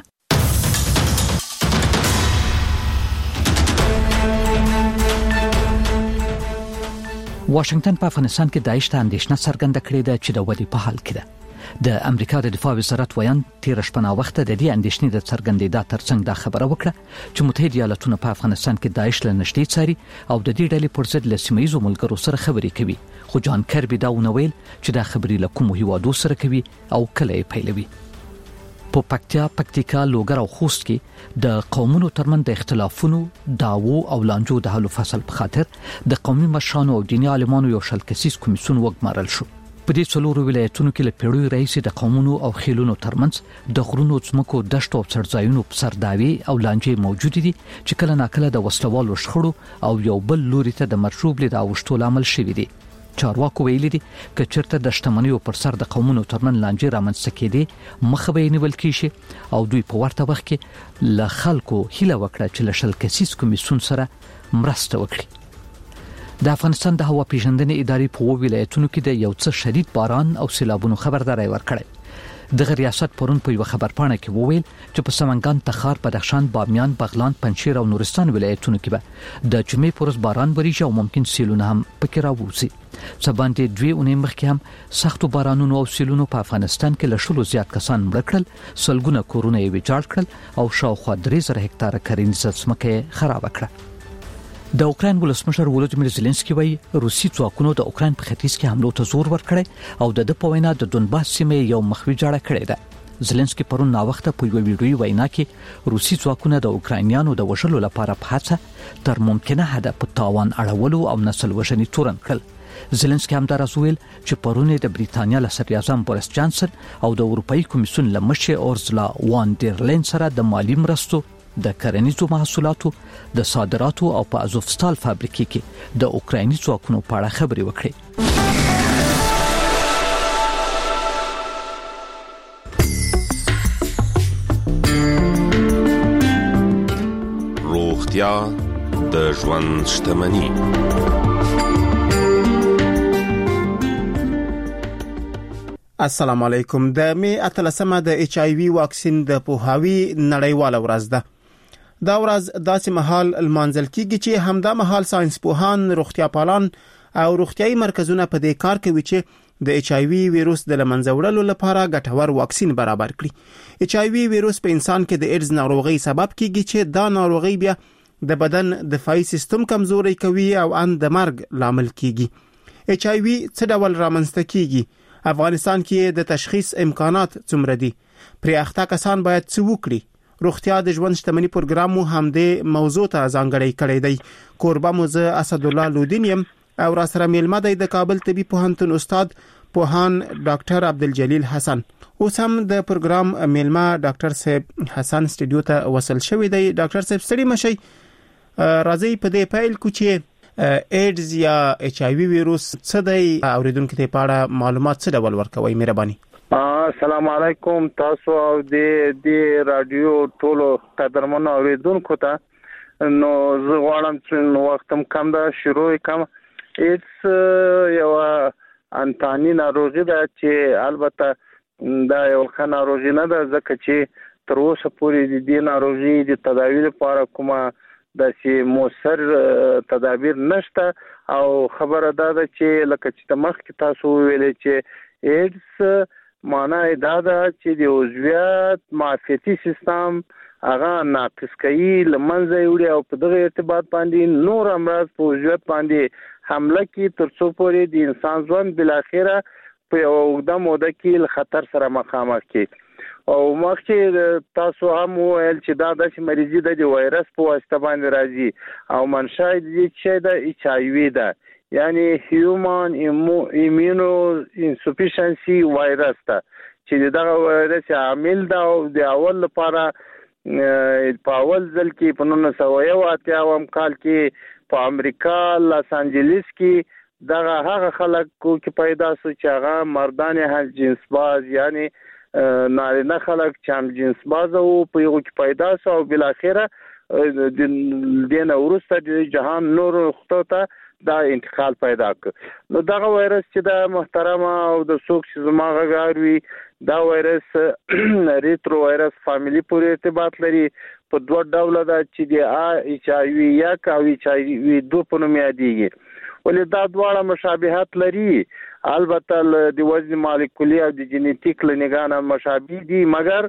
Speaker 4: واشنگټن په افغانستان کې داعش ته اندېښنه څرګنده کړې ده چې د ودې په حال کې ده. د امریکا د دفاع وزارت ویان تیر شپه وخت د دې اندېښنې د څرګندېدا ترڅنګ دا خبره وکړه چې متحده ایالاتونه په افغانستان کې داعش له نږدې څاري او د دې ډلې پر ضد له سیمه‌ییزو ملګرو سره خبرې کوي. خو جان کربي دا ونویل چې دا خبرې له کومو هیوادو سره کوي او کله یې پیلوي. په پکتیکا، لوګر او خوست کې د قومونو ترمنځ د اختلافونو، دعوو او لانجو د حل فصل په خاطر د قومي مشرانو او دیني عالمانو یو شل کسیز کمیسیون وګمارل شو. په دې څلورو ولایتونو کې له پیړیو راهیسې د قومونو او خیلونو ترمنځ د غرونو، ځمکو، دشتو او څړځایونو په سر دعوې او لانجې موجود دي چې کله ناکله د وسلوالو شخړو او یو بل لوري ته د مشروب لید او شتول عمل شوی دی. چارواکو ویلي دي چې چیرته د شتمنیو پر سر د قومونو ترمن لانجې رامنځته کېدي مخه به نیول کیږي او دوی په ورته وخت کې له خلکو هیله وکړه چې له شل کسیز کمیسیون سره مرسته وکړي. د افغانستان د هوا پیژندنې ادارې په ولایتونو کې د یو څه شدید باران او سیلابونو خبرداري ورکړه. د ریاست پرون په یو خبرپاڼه کې وویل چې په سمنګان، تخار، بدخشان، بامیان، بغلان، پنجشیر او نورستان ولایتونو کې به د جمعې پر ورځ باران وریږي او ممکن سیلونه هم پکې راوځي. سباندې 2 اونۍ مخکې هم سختو بارانونو او سیلونو په افغانستان کې له 100 زیات کسان مړ کړل، سلګونه کورونه یې ویجاړ کړل او شاوخوا 3000 هکتاره کرنیزه ځمکه خراب کړه. د اوکراین ولسمشر ولودیمیر زيلنسکي وایي روسي ځواکونو د اوکراین په ختیځ کې حملو ته زور ورکړی او د په وینا د دونباس سیمه یو مخوي جوړه کړې ده. زيلنسکي پرون ناوخته په یو ویډیوي وینا کې روسي ځواکونه د اوکراینیانو د وژلو لپاره په هڅه تر ممکنه حد په تاوان اړولو او نسل وژنې تورن کړل. زيلنسکي هم دا راویل چې پرون د بریټانیا له صدر اعظم بوریس جانسن او د اروپאי کمیسیون له مشر اورزلا وان ډیر لین سره د مالی مرستو، د کرنیزو محصولاتو، د صادراتو او په ازوفستال فابریکې کې د اوکرایني ځواکونو په اړه خبرې وکړې.
Speaker 5: روغتیا د ژوند شتمني.
Speaker 6: السلام علیکم. د می 13مه د HIV واکسین د پوهاوی نړیواله ورځ ده. دا ورځ داسې مهال المنځل کیږي چې همدا مهال ساينس پوهان، روغتیا پالان او روغتيایي مرکزونه په دې کار کوي چې د HIV وایروس د لمنځه وړلو لپاره ګټور واکسین برابر کړي. HIV وایروس په انسان کې د ایډز ناروغي سبب کیږي چې دا ناروغي بیا د بدن دفاعي سیستم کمزوري کوي او ان د مرګ لامل کیږي. HIV څه ډول رامنځته کیږي؟ افغانستان کې د تشخیص امکانات څومره دي؟ پرې اخته کسان باید څه وکړي؟ روغتیا د ژوند شتمنۍ پروګرام مو هم د موضوع ته ځانګړی کړی دی. کوربه مو زه اسد الله لودینیم او را سره میلمه دی د کابل طبي پوهنتون استاد پوهان ډاکټر عبدالجلیل حسن. اوس هم د پروګرام میلمه ډاکټر صاحب حسن سټوډیو ته وصل شوی دی. ډاکټر صاحب ستړي مشي، راځي په دې پیل کو چې ایډز یا HIV وایروس څه دی، اوریدونکو ته په اړه معلومات څه ډول ورکوي؟ مهرباني.
Speaker 26: السلام علیکم تاسو او د رادیو ټولو قدرمنو اوریدونکو ته. نو زه غواړم چې وختم کم ده شروع کوم. ایډز یو انتاني ناروغي ده چې البته دا یو ښه ناروغي نه ده ځکه چې
Speaker 7: تر اوسه پورې د دې ناروغي د تداوی لپاره کومه داسې موثر تدابیر نشته او خبره ده چې لکه چې مخکې تاسو ویلې چې ایډز معنی دا ده چې د عضویت معافیتي سیستم هغه ناقص کوي لمنځه وړي او په دغه ارتباط باندې نور امراض په عضویت باندې حمله کوي تر څو پورې د انسان ژوند بل اخره په یو اوږده موده کې له خطر سره مخامخ کوي. او مخکې تاسو هم ویل چې دا د مریضي د وایرس په واسطه باندې راځي او منشأ یې چې د ایچ آی وی ده یعنی هیومن ایمونو انسفیشنسي وایرس ده چې دغه وایرس عامل ده او د اول لپاره په اول ځل کې په 1981 کال کې په امریکا لاس انجلیس کې دغه هغه خلکو کې پیدا شو چې هغه مردان هل جنس باز یعنی نارینه خلک چې هم جنس باز او په یو کې پیدا شو او بل اخره د دین وروسته د جهان نور خطو ته دا انتقال پیدا کړ. نو دغه وایرس چې د محترمه او د څوک چې زما غاروي دا وایرس ریترو وایرس فاميلي پورې ارتباط لري په دوه ډول ده چې د ایچ آی وی 1 او ایچ آی وی 2 په نوم یادېږي. ولې دا دواړه مشابهت لري البته د وزن مالیکولي او د جینیټیک لنګانه مشابه دي مګر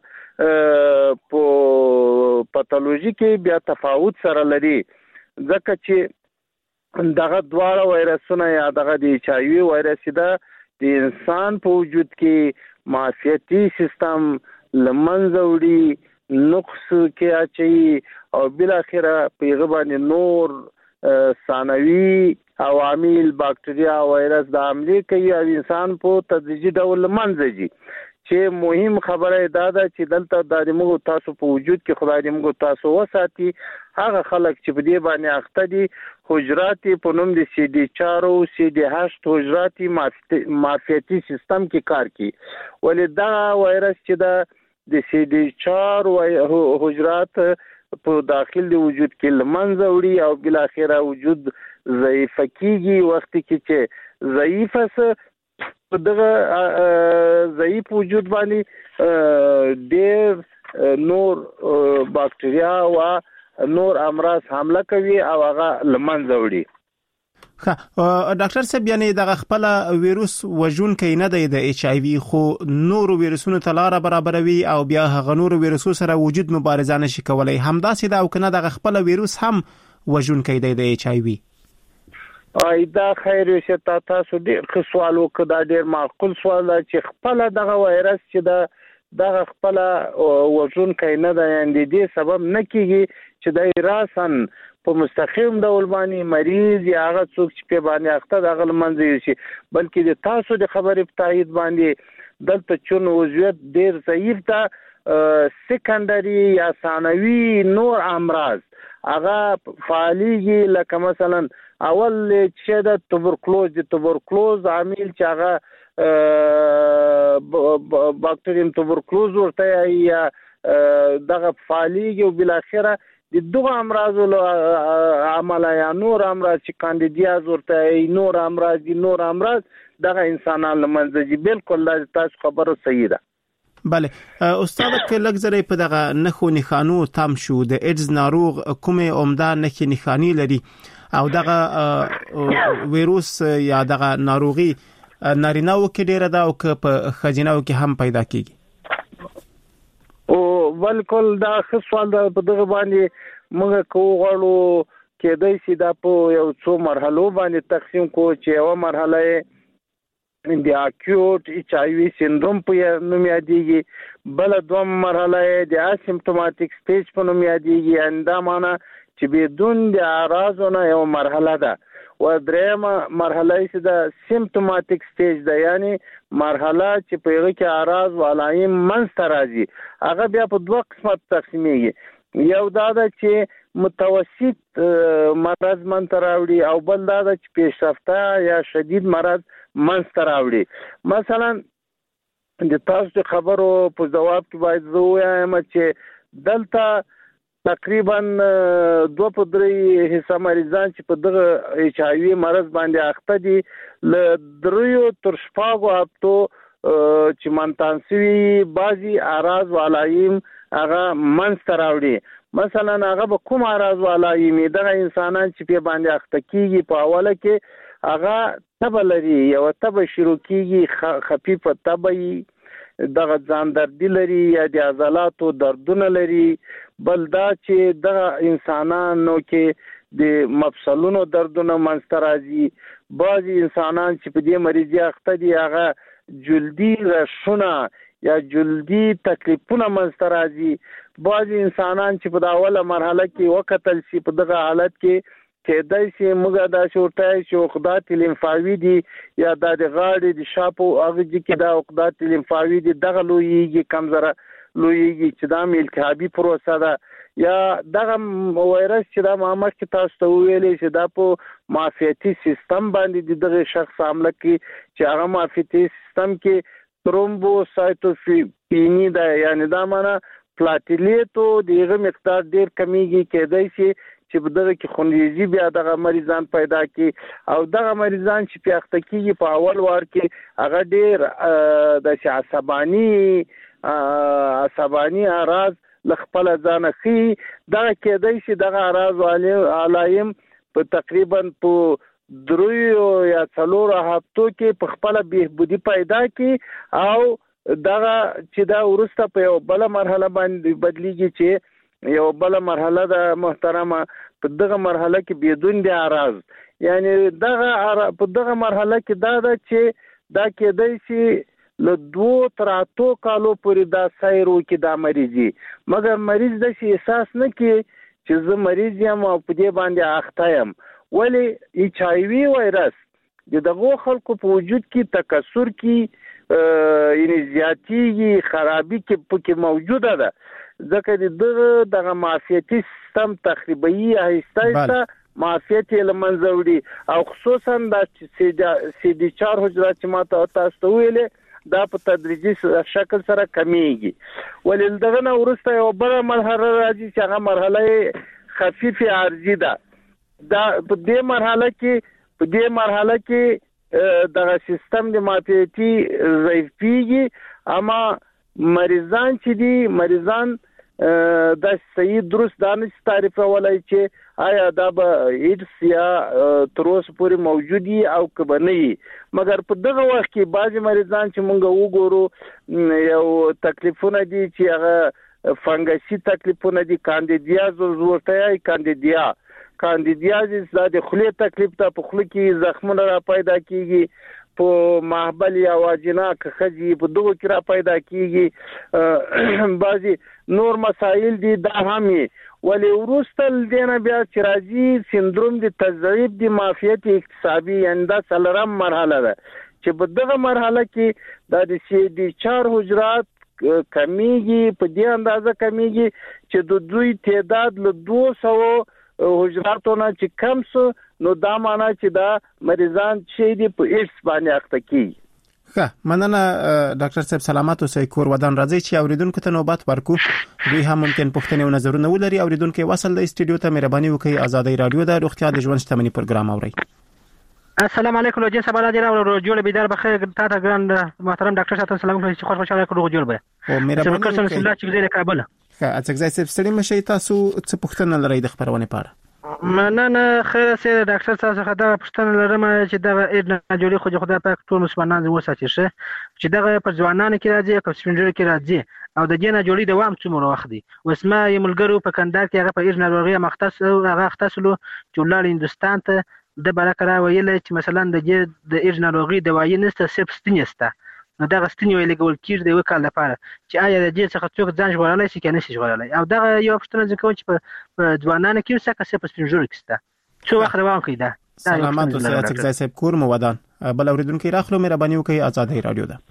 Speaker 7: په پاتولوژي کې بیا تفاوت سره لري ځکه چې دغه دواړه وایرسونه یا دغه د ایچ آی وی وایرس دا د انسان په وجود کې معافیتي سیستم لمنځه وړي نقص کې اچي او بل اخره په غبن نور ثانوي عوامل باکټریا وایرس د حمله کوي او انسان په تدریجي ډول منځي چې مهم خبره دا ده چې دلته د موږ تاسو په وجود کې خدای دې موږ تاسو وساتي هغه خلک چې په دې باندې اخته دي حجرات په نوم د سی ډي 4 او سی ډي 8 حجرات معافیتي سیستم کې کار کوي ولې دا وایرس چې د سی ډي 4 حجرات په داخل د وجود کې لمنځه وړي او بل اخره وجود ضعیف کیږي وخت کې چې ضعیف په دغه ضعیف وجود باندې ډېر نور باکټریا او نور امراض حمله کوي او هغه لمنځه وړي.
Speaker 6: ډاکټر صاحب یعنی دغه خپل ویروس وژونکی نه دی د ایچ آی وی خو نور ویروسونو ته لار برابروي او بیا هغه نور ویروسو سره وجود مبارزه نشي کولای همداسې دا او کنه دغه خپل ویروس هم وژونکی دی د ایچ آی وی.
Speaker 7: دا خیر وشته تاسو ډیر سوال وکړه دا ډیر معقول سوال دی چې خپل دغه وایرس چې دغه خپل وژونکی نه دی یعنی دې سبب نه کیږي چې د راسن په مستقیم ډول باندې مریض یا هغه څوک چې په باندې اخته دغه منځي شي بلکې د تاسو د خبرې په تایید باندې دلته چون وضعیت ډیر ضعیف ده سکندري یا ثانوي نور امراض هغه فعالیږي لکه مثلا اول چې د توبرکلوز عامل چې هغه باکټریوم توبرکلوز ورته یا دغه فعالیږي او بل اخره د دوه امراض عمله یا نور امراض چې کاندیدیاز ورته نور امراض دغه انسانان لمنځي بالکل تاسو خبره صحیح ده.
Speaker 6: بله استاد کله زری په دغه نخو نخانو تام شو د ایډز ناروغ کومه عمده نخي نخانی لري او دغه ویروس یا دغه ناروغي نارینه‌و کې ډیره ده او په خزینه‌و کې هم پیدا کیږي.
Speaker 7: او بالکل دا خصوصا په دغه باندې موږ کوغړو کې دای سي دا په یو څو مرحلو باندې تقسیم کو چې یو مرحله د اکیوټ ایچ آی وی سندروم په نوم یادېږي بل دوم مرحله د اسیمپټوماتیک سټیج په نوم یادېږي انده معنا چې بدون د اعراضونو یو مرحله ده و درېمه مرحله چې د سیمپټوماتیک سټیج ده یعنی مرحله چې په هغه کې اعراض و علائم منځ راځي هغه بیا په دوه قسمه تقسیمېږي یو دا ده چې متوسط مرض منځ راوړي او بل دا ده چې پیشرفته یا شدید مرض منځ راوړي مثلا د تاسو خبرو په جواب کې باید زه وایم چې دلته تقریبا 2.3 حصہ مریضان چې په دغه ایچ آی وی مرض باندې اخته دي ل 3 تر 4 هفتو چې چې منتانسوي بعضي اراز و علایم هغه منځ راوړي. مثلا هغه به کوم اراز و علایم دغه انسانان چې په باندې اخته کیږي په اوله کې هغه تبه لري یو تبه شروع کیږي خفیفه تبه دغه ځان دردی لري یا د عضلاتو دردونه لري. بل دا چې دغه انسانانو کې د مفصلونو دردونه منځ راځي. بعضي انسانان چې په دې مریضي اخته دي هغه جلدی رشونه یا جلدی تکلیفونه منځ راځي. بعضي انسانان چې په اوله مرحله کې وکتل شي په دغه حالت کې کېدای شي موږ دا شورتای چې عقدات لیمفاوي دي یا د غاړې د شاپو هغه کې دا عقدات لیمفاوي دي دغه لویږي کمزره لویږي چې دا التهابي پروسه ده یا دغه وایرس چې دا مامک کې تاسو ته ویلې چې دا په معافیتي سیستم باندې دغه شخص حمله کوي چې هغه معافیتي سیستم کې ترومبوسایتوپینی ده یعنی دا معنا پلاټیلیټو دغه مقدار ډیر کمیږي کېدای شي چې په دغه کې خونریزي بیا دغه مریضان پیدا کی او دغه مریضان چې په اخته کېږي په اول وار کې هغه ډیر د عصبانی اراز لخپل ځان خي دغه کېدای شي دغه اراز علایم په تقریبا په 3 یا 4 هفتو کې په خپل بهبودي پیدا کی او دغه چې دا ورسته په یو بل مرحله باندې بدلیږي چې یو بل مرحله د محترمه په دغه مرحله کې بدون د اراز یعنی دغه په دغه مرحله کې دا چې دا کېدای شي له 2 تر 8 کالو پورې دا سایرو کې دا مریضي مګر مریض د شي احساس نه کوي چې زه مریض یم او په دې باندې اخته یم. ولی ایچ آی وی وایرس دغه خلکو په وجود کې تکثر کې یعنی زیاتیږي خرابي کې پکې موجوده ده ځکه دغه معافیتي سیستم تخریبي آهسته معافیت لمنځه وړي او خصوصا د سی ډي 4 حجرات چې ماته تاسو ویلې دا په تدریجي شکل سره کمیږي ولې دغه نه ورسته یو بل مرحله راځي چې هغه مرحله خفیف عارضی ده. دا په دې مرحله کې دغه سیستم د معافیتي ضعیف کیږي اما مریضان چې دي مریضان د صحیح درست دانش تعریف ولای چې آیا دا به ایډز یا تروس پورې موجودي او کبني مګر په دغه وخت کې بعضی مریضان چې مونږ وګورو یو تکلیفونه دي چې هغه فنګسي تکلیفونه دي کاندیدیاز ورته کاندیدیازیس د خولې تکلیف ته په خوله کې زخمونه را پیدا کیږي په محبل یا واجنا کخجی په دغه کې را پیدا کیږي بعضی نور مسائل دي دا همي ولی ورستل دینه بیا چې راځي سندروم د تضعیف د معافیت اکتسابي یعنی دا څلورم مرحله ده چې په دغه مرحله کې د سی ډي 4 حجرات کمیږي په دې اندازه کمیږي چې د دوی تعداد له 200 حجراتونه چې کم سو نو دا معنا چې دا مریضان چې دی په ایډز باندې اخته کیږي.
Speaker 6: ښه مننه ډاکټر صاحب سلامات اوسئ کور ودان راځي چې اوریدونکو ته نوبت ورکو دوی هم ممکن پوښتنې او نظرونه ولري اوریدونکو وصل د استودیو ته مهرباني وکړئ آزادۍ رادیو د روغتیا د ژوند شتمنۍ پروګرام اورئ.
Speaker 9: السلام علیکم لو جنس بالا جناب رجوع بیدار بخیر تا ته ګران محترم ډاکټر صاحب سلام کوم چې خوشاله کړو رجوع به
Speaker 6: او مهرباني
Speaker 9: وکړئ چې الله چې زه کابل
Speaker 6: ښه اڅګزای صاحب ستړي مشي تاسو څه پوښتنه لرئ د خبرونه پاره
Speaker 9: مننه خیر سره ډاکټر صاحب څخه دا پوښتنه لرم چې دا اډنا جوړي خو خدای پاک ټول مسلمانان وساتي شه چې دا په ځوانانو کې راځي او سپینجر کې راځي او د جنا جوړي دوام څومره وخت دی وسما یې ملګرو په کندهار کې هغه په اډنا لوغي مختص هغه اختصلو چې ولر هندستان ته د برکرا ویل چې مثلا د اډنا لوغي دوايي نسته صرف ستنیسته نو دا غستنی ویل ګول کیر دی وکړه لپاره چې آیا د دې څخه څوک ځان ژغورلای شي کنه شي ژغورلای او دا یو پښتنه ځکه چې په ځوانانو کې څه څه په سپینجور کېسته څو وخت روان کیده.
Speaker 6: سلامات اوسئ اڅګزای صاحب کور مو ودان بل اوریدونکو راخلو مهرباني وکړئ آزادۍ رادیو ده.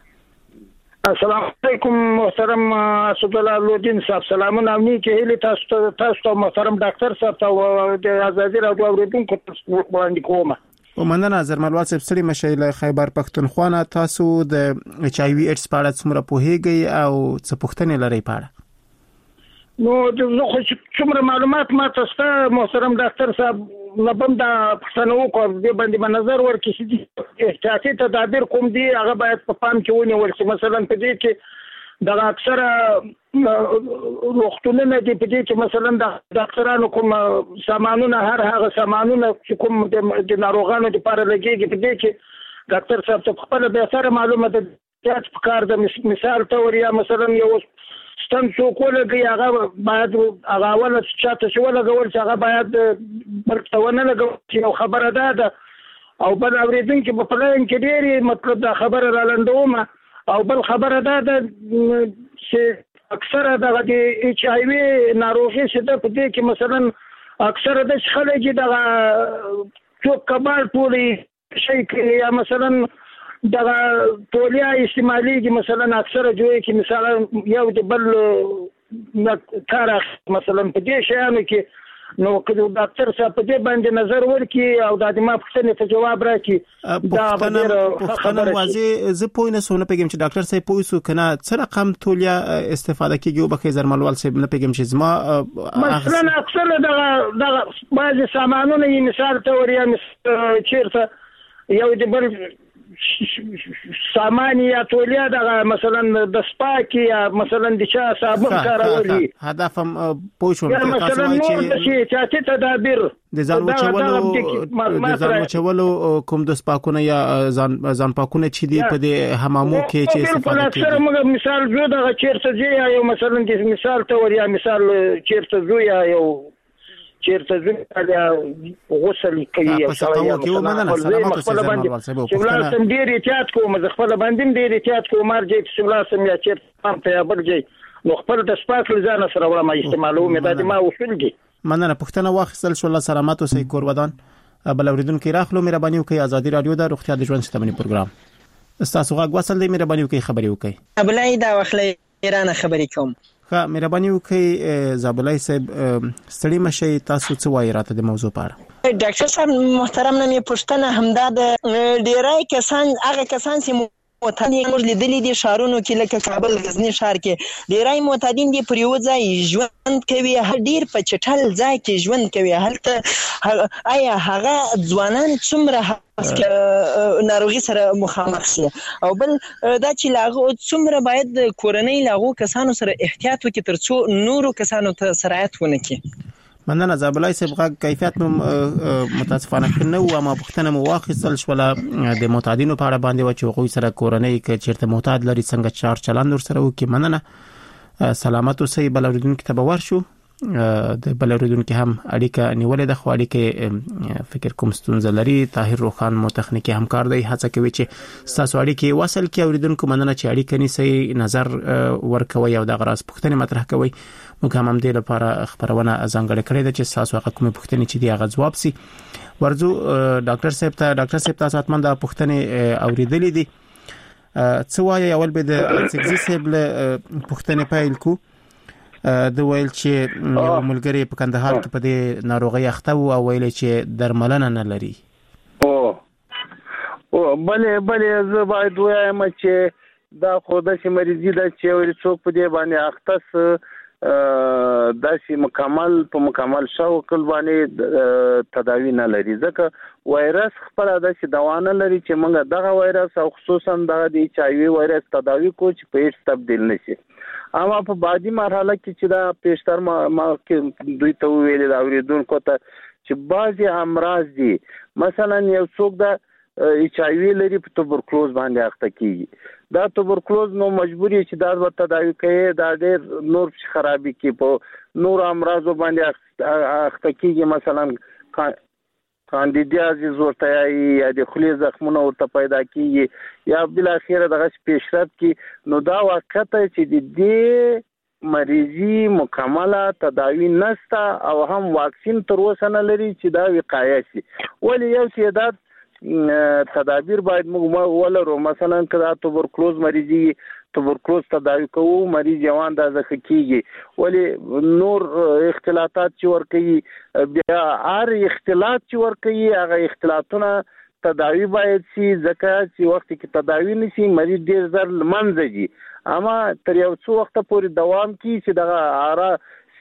Speaker 10: السلام علیکم محترم اسد الله لودین صاحب سلامونه امني کې هلي تاسو محترم ډاکټر صاحب او د آزادۍ رادیو اوریدونکو تاسو باندې کومه
Speaker 6: ومننه زرملوات صاحب ستړي مشي له خیبر پښتونخوا نه تاسو د ایچ آی وی ایډز په اړه څومره پوهیږئ او څه پوښتنې لرئ په اړه
Speaker 10: نو زه خو څومره معلومات ما تاسو محترم ډاکټر صاحب لبم دا پښتنو کو د باندې نظر ورکړي چې احتیاطي تدابیر کوم دي هغه باید په پام کې ونیول شي. مثلا په دې کې دا اکثره روغتونونه دي په دې کې مثلا د ډاکټرانو کوم سامانونه هر هغه سامانونه چې کوم د ناروغانو لپاره لګيږي په دې کې ډاکټر صاحب ته خپل به سره معلومه ده چې په کار د مثال تور یا مثلا یو ستن څوک ولګي هغه باید هغه ول چاته شو لګول چې هغه باید برتونه لګول چې خبره ده او بل اوریدونکو په پلان کې ډېری مطلب دا خبره را لندومه او بل خبره ده چې اکثره د ایچ آی وی ناروغي شته په دې کې مثلا اکثره د خلک د څوک کبال ټولي شي یا مثلا د پولیا استعمالي مثلا اکثره جوړي کې مثلا یو د بل کار مثلا په دې شیانو کې نو که ډاکټر صاحب په دې باندې نظر ورکړي او د ما پوښتنې ته جواب راکړي دا
Speaker 6: پوښتنه واځي زه پوه نه سونه پیګم چې ډاکټر صاحب پوه سو کنه څه رقم تولیا استفاده کیږي او بخې زرملوال صاحب نه پیګم چې زما
Speaker 10: مثلا اکثر د بعض سامانونه مثال ته وریا چیرته یو د بل سامان یا تولیا د مثلا د سپاکی یا مثلا د چا صابون کارولي
Speaker 6: هدف هم پوښوم
Speaker 10: مثلا نور د احتیاطي تدابیر
Speaker 6: د ځان وچولو کوم د سپاکونه یا ځان پاکونه چې دی په د حمامو کې چې استفاده کوي
Speaker 10: اکثر موږ مثال زو د چیرته زی یا مثلا د مثال ته وریا مثال چیرته زو یا یو چیرته زه غسل کوي
Speaker 6: او
Speaker 10: خپل باندې چې سم ډیر احتیاط کوم زه خپل باندې ډیر احتیاط کوم مرجې چې سم یا چیرته هم ته برځي نو خپل د سپاک لزان سره ولا ما استعمالو مې د ما وصول دي
Speaker 6: مننه پښتنه واخصل شو الله سلامات او سې کور ودان بل اوریدونکو راخلو مهرباني وکي ازادي رادیو د روغتیا د ژوند شتمنۍ پروګرام استاسو غږ وصل دی مهرباني وکي خبري وکي
Speaker 11: ابلای دا وخلې ایران خبري کوم
Speaker 6: ښه مهرباني وکړئ زابلای صاحب ستړي مشي تاسو څه وایي راته د موضوع په اړه
Speaker 11: ډاکټر صاحب محترم نن پښتنه همدا د ډیرای کسان هغه کسان چې معتادین موږ لیدلې دي شهرونو کې لکه کابل غزنی ښار کې ډیرای معتادین دي پر یو ځای ژوند کوي ډیر په چټل ځای کې ژوند کوي هلته آیا هغه ځوانان څومره ناروغي سره مخامخ شي او بل دا چې لاغو څومره باید کورنۍ لاغو کسانو سره احتیاط وکړي ترڅو نورو کسانو ته سرایت ونه کړي
Speaker 6: مننه زابلای صاحب غږ کیفیت متاسفانه کنه او ما پښتنه مو واخیستل شو د معتادینو په اړه باندې و چې غوي سره کورنۍ کې چیرته معتاد لري څنګه چار چلند ور سره وکي مننه سلامات اوسئ بل اوریدونکو ته باور شو د بل اوریدونکو هم اړیکه نیولې د خو اړیکه فکر کوم ستونزه لري طاهر روخان مو تخنیکی همکار دی هڅه کوي چې تاسو اړیکه وصل کی اوریدونکو مننه چې اړیکه نیسي نظر ورکوي او د غراس پښتنه مطرح کوي موږ هم دې لپاره خبرونه ځانګړې کړې ده چې تاسو هغه کومه پښتنه چې دی هغه جواب سي ورزو ډاکټر صاحب تاسو اتمن د پښتنه اوریدلې دي څه وایي اول به د سګزي صاحب له پښتنه پایل کو د ویل چې یو ملګری په کندهار کې په دې ناروغي اخته او ویل چې درملنه نه لري
Speaker 7: او بلې زه باید وایم چې دا خو د مریضي د چې ورڅوک په دې باندې اخته داسې مکمل شوکل باندې تداوی نه لري ځکه وایرس خپل داسې دوا نه لري چې موږ دغه وایرس او خصوصا دغه د ایچ آی وی وایرس تداوی کو چې په هیڅ تبدیل نشي اما په بعدي مرحله کې چې دا پیشتر ما کې دوی ته ویل دا اوریدونکو ته چې بعضي امراض دي مثلا یو څوک د ایچ آی وی لري په توبرکلوز باندې اخته کیږي دا توبرکلوز نو مجبوری چې دا ورته تداوی کوي دا ډېر نور خرابي کې په نور امراضو باندې اخته کیږي مثلا کاندیدیازیز ورته یا د خولې زخمونه ورته پیدا کیږي یا بل اخیره دغه پیشرفت کې نو دا واقعته چې د دې مریضي مکمله تداوی نشته او هم واکسین تر اوسه نه لري چې دا وقایه شي ولی یو تعداد تدابیر باید موږ ولرو مثلا کدا توبرکلوز مریضي توبرکلوز تداوی کوو مریض جوان د ځکه کیږي ولی نور اختلاطات چې ور کوي بیا هر اختلاط چې ور کوي هغه اختلاطونه تداوی باید شي ځکه چې وخت کې تداوی نشي مریض ډیر زر منځي اما تر یو څو وخت پورې دوام کوي چې دغه اره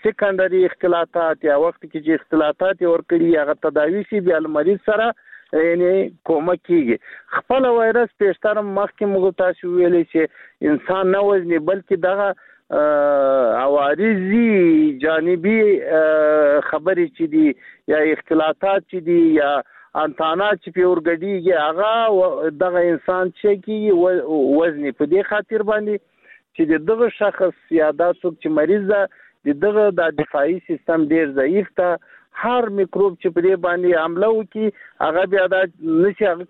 Speaker 7: سکندري اختلاطات یا وخت کې چې اختلاطات ورکړي هغه تداوی شي بیا مریض سره یعنی کومه کیږي خپل وایرس پېشتر مخکې موږ تاسو ویلې چې انسان نه وزني بلکې دغه عوارضي جانبي خبرې چې دي یا اختلاطات چې دي یا انتانات چې په ورګډيږي هغه دغه انسان چې کی وزني په دې خاطر باندې چې دغه شخص یا دا څوک چې مریض ده دغه د دفاعي سیستم ډیر ضعیف ده هر میکروب چې په دې باندې حمله وکي هغه بیا د نشي هغه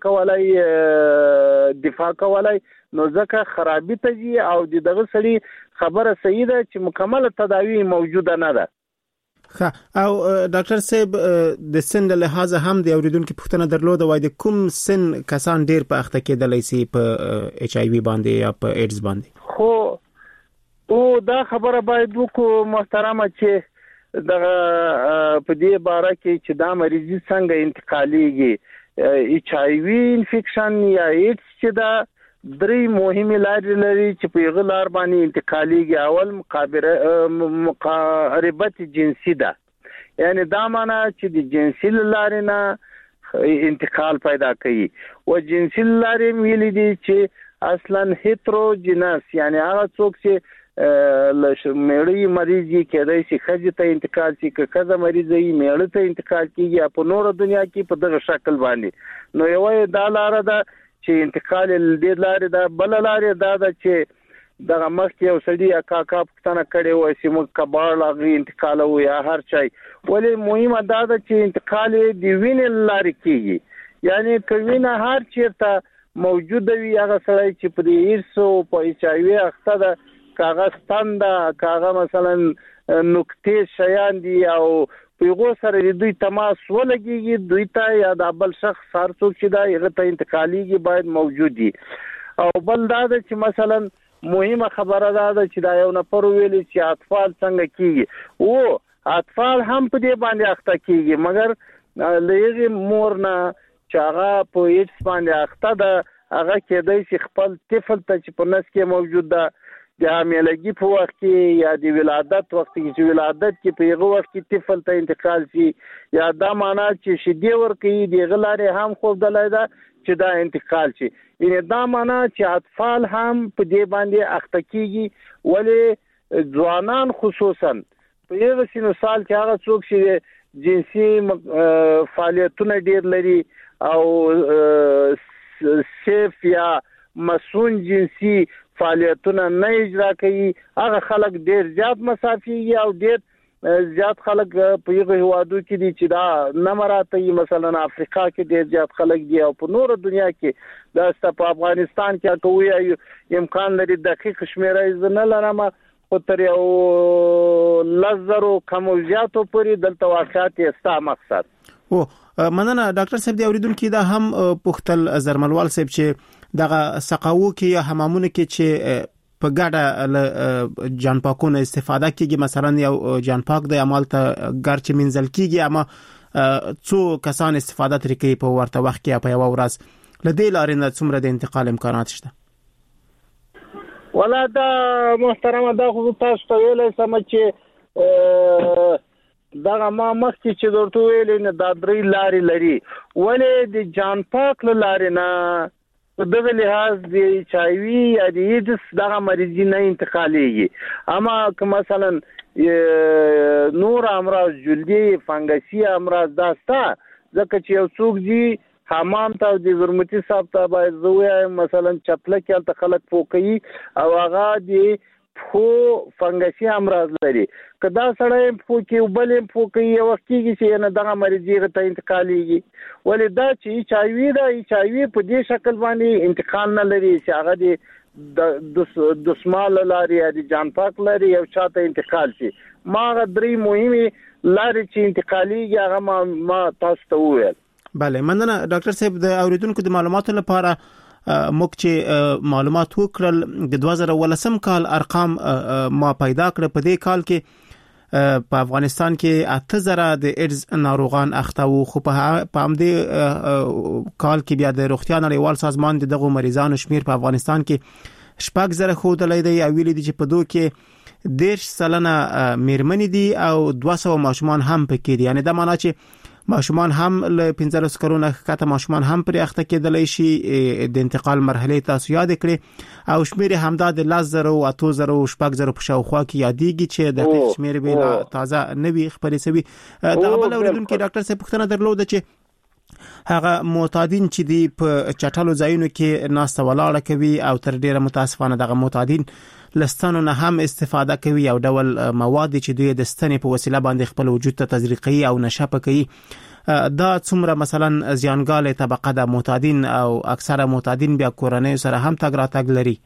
Speaker 7: کولای دفاع کولای نو ځکه خرابې ته دي او دغه سړي خبره صحیح ده چې مکمل تداوی موجوده نه ده
Speaker 6: او ډاکټر صاحب د سن له لحاظ هم د اوریدونکو پوښتنه درلوده وای د کوم سن کسان ډیر په اخته کېدلای شي په ایچ آی وی باندې یا په ایډز باندې
Speaker 7: خو او دا خبره باید وکړو محترمه چې دغه په دې باره کې چې دا مریضي څنګه انتقالېږي ایچ آی وی انفیکشن یا ایډز چې دا درې مهمه لارې لري چې په یغه لار باندې انتقالېږي اول مقاربت جنسي ده یعنی دا معنی چې د جنسي لارې نه انتقال پیدا کوي او جنسي لارې ویلې دي چې اصلا هیتروجینس یعنی هغه څوک چې میړی مریضي کېدای شي خځې ته انتقال شي که کزه مریضي میړه ته انتقال کیږي په نور دنیا کې په دغه شکل باندې نو یو دا لار ده چې انتقال دې لارې دا بل لارې دا چې دغه مخکې یو سړي کاکا پښتنه کړي وای چې موږ کباړ لاغي انتقال و یا هر چای ولې مهمه دا ده چې انتقال دی وینې لارې کیږي یعنی کوینه هر چیرته موجوده وي هغه سړی چې په دې ایرسو په ایچ آی وی اخته ده کاغذ ستنده کاغذ مثلا نقطې شیان دي او پیغو سره دوی تماس ولګيږي دوی ته یا د بل شخص هر څوک چې دا هغه ته انتقاليږي باید موجود دي او بل دا چې مثلا مهمه خبره ده چې دا یو نفر ویلي چې اطفال څنګه کیږي او اطفال هم په دې باندې اخته کیږي مګر لږه مور نه چې هغه په هیڅ باندې اخته ده هغه کېدای شي خپل طفل ته چې په نس کې موجود ده د حاملګي په وخت کې یا د ولادت وخت کې چې ولادت کې په هغه وخت کې طفل ته انتقال شي یا دا معنا چې شیدې ورکړي د غلارې هم خوب دلای دا چې دا انتقال شي یعنی دا معنا چې اطفال هم په دې باندې اخته کیږي ولې ځوانان خصوصا په یوه سن سال کې هغه څوک چې جنسي فعالیتونه ډیر لري او سیف یا مسون جنسي فعالیتونه نه اجرا کوي هغه خلک ډیر زیات مسافي او ډیر زیات خلک په یوه هوادو کې دي چې دا نه مراته مثلا افریقا کې ډیر زیات خلک دي او په نور دنیا کې دا په افغانستان کې کوي امکان لري دقیق شمیره نه لرم خو تر یو لزرو کم زیاتو پورې دلته واقعات استا مقصد
Speaker 6: او مننه ډاکټر صاحب دی اوریدونکو دا هم پختل زرملوال صاحب چې دغه سقاوو کې یا حمامونه کې چې په ګډه جان پاکونه استفاده کیږي مثلا یو جان پاک د عمل ته ګرچې منځل کیږي اما څو کسان استفاده ترې کوي په ورته وخت کې په یو ورځ لدې لارې نه څومره د انتقال امکانات شته
Speaker 7: ولا دا محترمه دا خو تاسو ته ویلې سم چې دا ما مخکې چې درته ویلې نه دا درې لارې لري ولې د جان پاک لارې نه په دغه لحاظ د ایچ آی وی یا د ایډز دغه مریضي نه انتقالېږي اما که مثلا نور امراض جلدي فنګسي امراض دا ستا ځکه چې یو څوک دي حمام ته د ورمتي صاحب ته باید زوی مثلا چپله کې ته خلک فوکي او هغه دی خو فنګسي امراض لري کدا سړی فوکي وبلې فوکي یو وخت کې چې نه دغه مریضي ته انتقالېږي ولې دا چې ایچ آی وی دا ایچ آی وی په دې شکل باندې انتقال نه لري چې هغه د دسمال لري یا د جان پاک لري یو چاته انتقال شي ما درې مهمه لارې چې انتقالېږي هغه ما تاسو ته وویل
Speaker 6: بله مننه ډاکټر صاحب د اوریدونکو د معلوماتو لپاره موږ چې معلومات وکړل د 2018 کال ارقام ما پیدا کړ په دې کال کې په افغانستان کې 8000 د ایډز ناروغان اخته وو خو په همدې کال کې بیا د روغتیا نړیوال سازمان دغه مریضانو شمیر په افغانستان کې 0.4 خودلې دی او ویل دي چې په دوه کې 10% میرمنې دي او 200 ماشومان هم پکې دي. یعنی دا معنی چې ماشومان هم له 15 کلونو ښکته ماشومان هم پرې اخته کېدلای شي د انتقال مرحله تاسو یاد کړئ او شمیر همدا د 10,000 او 8,000 او 4,000 په شاوخوا کې یادېږي چې د شمیر به تازه نوي خبرې سوي. دا بل اوریدونکو ډاکټر صاحب پوښتنه درلوده چې هغه معتادین چې دی په چټلو ځایونو کې ناسته ولاړه کوي او تر ډیره متاسفانه دغه معتادین لستانو نه هم استفاده کوي او ډول مواد چې دوی د ستنې په وسیله باندې خپل وجود ته تزریقي او نشه پکوي. دا څومره مثلا زیانګاله طبقه د معتادین او اکثره معتادین بیا کورنۍ سره هم تګ راتګ لري.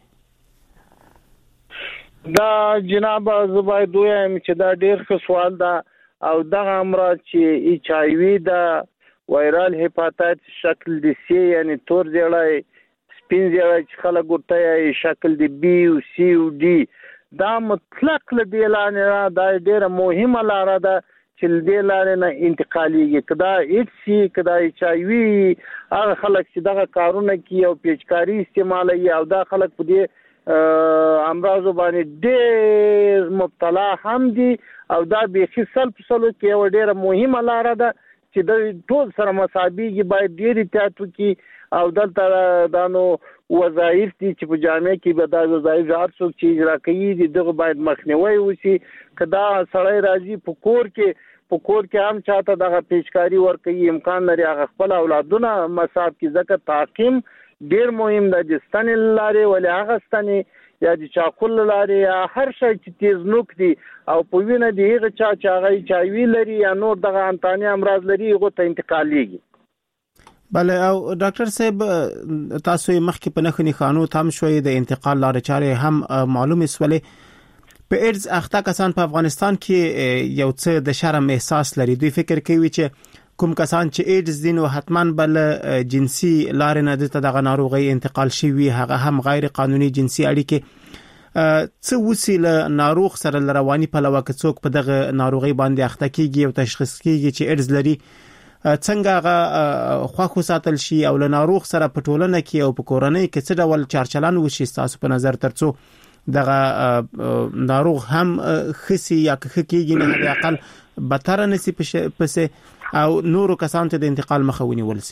Speaker 7: دا جناب زبای دویم چې دا ډیر ښه سوال ده او دغه امراض چې ایچ آی وی دا وایرال هپاتایتس شکل دی سی یعنی تور زیړای سپین زیړای چې خلک ورته یې شکل دی بی او سی او ډي دا مطلق له دی لانه دا ډیره مهمه لاره ده چې دی لاره نه انتقالیږي کدا ایچ سی کدا ایچ آی وی هغه خلک چې دغه کارونه کوي او پیچکاری استعمالوي او دا خلک په دې امراض باندې ډېر مبتلا هم دي او دا به خصل کې ډیره مهمه لاره ده چې د ټول سره مصابيږي باید ډیر احتیاط وکړي او دلته دانو وظایف دي چې په جامعه کې به دا وظایف هر څوک چې اجرا کوي دغه باید مخنیوي وشي کدا سړی راځي په کور کې هم چاته دغه پیشکاری ورکوي امکان لري هغه خپل اولادونه مصاب کې ځکه تعقیم ډیر مهم ده د ستنې لارې ولې هغه ستنې یا د چاقل لارې یا هر شی چې تیز نوک دي او په وینه دی هغه چا هغه چاوي لري یا نور دغه انتاني امراض لري هغه ته انتقالېږي.
Speaker 6: بله او ډاکټر صاحب تاسو مخکې په نخني خانو تام شوي د انتقال لارې چارې هم معلومه سولې. په ایډز اخته کسان په افغانستان کې یو څه د شرم احساس لري. دوی فکر کوي چې کوم کسان چې ایډز دي نو حتماً بل جنسي لارې نه دغه ناروغي انتقال شوی هغه هم غیر قانوني جنسي اړیکې څه وسیله ناروغ سره رواني په لوکه څوک په دغه ناروغي باندې اخته کیږي او تشخیص کیږي چې ایډز لري څنګه هغه خواخو ساتل شي او له ناروغ سره په ټولنه کې او په کورنۍ کې څه ډول چارچلان وشي تاسو په نظر ترڅو دغه ناروغ هم خسي یا کېږي نه د اقل بدتر نسی پسې او نورو کسانو ته د انتقال مخاوني ولسي.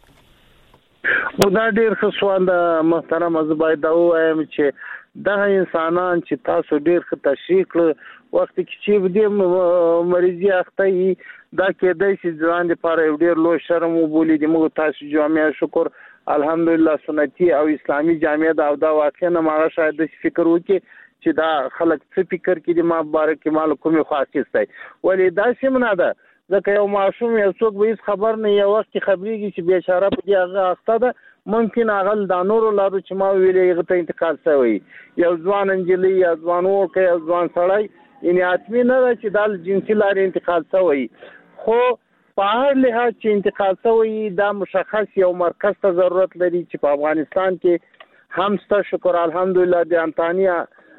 Speaker 7: دا ډیر ښه سوال ده محترم زبای دا وایم چې دغه انسانان چې تاسو ډیر ښه تشریح کړ وخت کې چې د مریضي اخته دا کېدای شي ځان لپاره ډیر لوی شرم وبولي د موږ تاسو جامع شکر الحمدلله سنتي او اسلامي جامع دا او دا واقعا ما شاید فکر وکي چې دا خلک څه فکر کوي د ما مبارک مال کومه خاصه ولې دا سیمه ده ځکه یو معصوم یو څوک به خبر نه یو وخت خبريږي چې بیچاره په دې هغه اخته ده ممکن هغه د نورو لارو چې ما ویلې هغه ته انتقال شوی یو ځوان انجلي یا ځوان ورکه یا ځوان سړی یعنی اتمی نه ده چې د جنسي لارې انتقال شوی خو په هر لحاظ چې انتقال شوی دا مشخص یو مرکز ته ضرورت لري چې په افغانستان کې هم ست شکر الحمدلله د انتانیا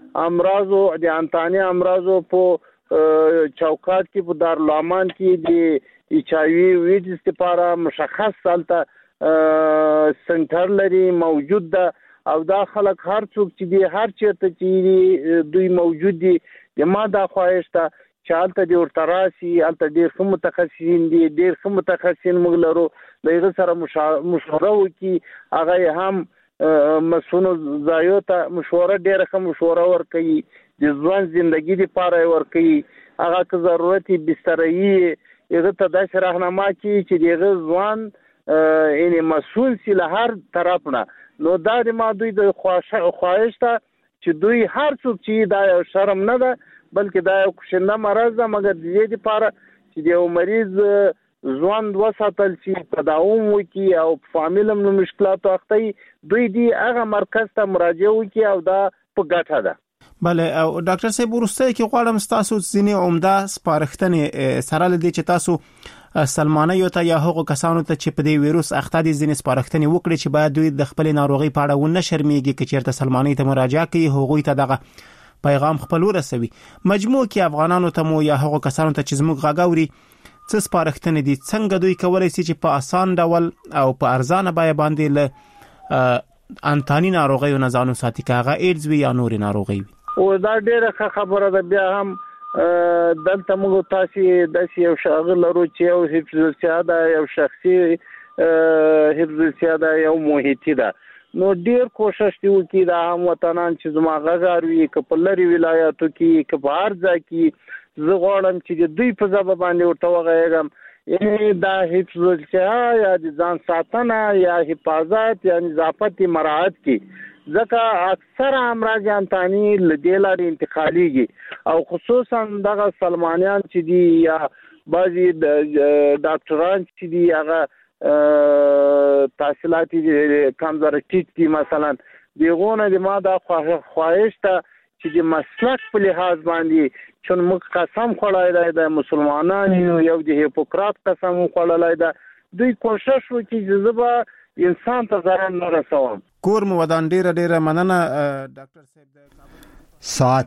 Speaker 7: امراضو په چوکات کې په دارالمان کې د ایچ آی وی ویډز لپاره مشخص سالته سنټر لري موجود ده او دا خلک هر څوک چې دی هر چیرته چې دوی موجود دي د ما دا خواهش ته چې حالت دی ورتراسي حالت ډیر متخصصین دي ډیر متخصصین موږ لرو دغه سره مشوره وکي هغه هم مسونو زایوته مشوره ډیره مشوره ورکوي د ځوان ژوندۍ لپاره ورکوي هغه که ضرورت بستري هغه ته د راهنما کی چې دغه ځوان یعنی مسؤل سي له هر طرف نه نو دا د ما دوی د خواهش ته چې دوی هر څوک چې دا شرم نه ده بلکې دا یو کوشنده مرض ده مګر د دې لپاره چې یو مریض ځوان وساتل شي تداوم وکي او فامیل هم مشکلات اخته دوی دی هغه مرکز ته مراجعه وکي او دا په ګټه ده.
Speaker 6: بله او ډاکټر صاحب ورسته کې غواړم تاسو ځینې عمده سپارښتنې سره لدی چې تاسو سلمانه یو ته یا هغو کسانو ته چې په دې ویروس اخته دي ځینې سپارښتنې وکړي چې باید دوی د خپل ناروغي په اړه ونه شرمېږي چې چیرته سلمانه ته مراجعه کوي هغوی ته دغه پیغام خپل ورسوي. مجموع کې افغانانو ته مو یا هغو کسانو ته چې زموږ غاګوري څه سپارښتنې دي څنګه دوی کولای شي چې په آسان ډول او په ارزانه بیه باندې له انتاني ناروغیو نه ځانو ساتي کاغه ایډز وی یا نور ناروغي
Speaker 7: او دا ډیره خبره ده. بیا هم دلته موږ تاسو د یو شاغل لرو چې یو حفظ السیاده یو شخصي حفظ السیاده یو محیطي ده. نو ډیر کوشش دی وکړي دا هم وطنان چې زما غږاروي کپلری ولایتو کې کبار ځکه زه غواړم چې دوی په ځبه باندې ورته وغږم یعنی دا حفظ السیاده یا د ځان ساتنه یا حفاظت یا نظافت مراعات کی ځکه اکثر امراض انتاني لدې لارې انتقاليږي او خصوصا دغه سلمانیان چې دي یا بعضي ډاکټران چې دي هغه تحصیلاتي کمزوري ټیټ دي مثلا دیغونه د ما دا خواهش ته چې د مسلک په لحاظ باندې چون موږ قسم خوړلای د مسلمانانو یو د هیپوکرات قسم خوړلای دا دوی کوشش وکړي چې زبا انسان ته ضرر نه رسوم.
Speaker 6: کور مو ودان ډیره مننه ډاکټر صاحب. ساعت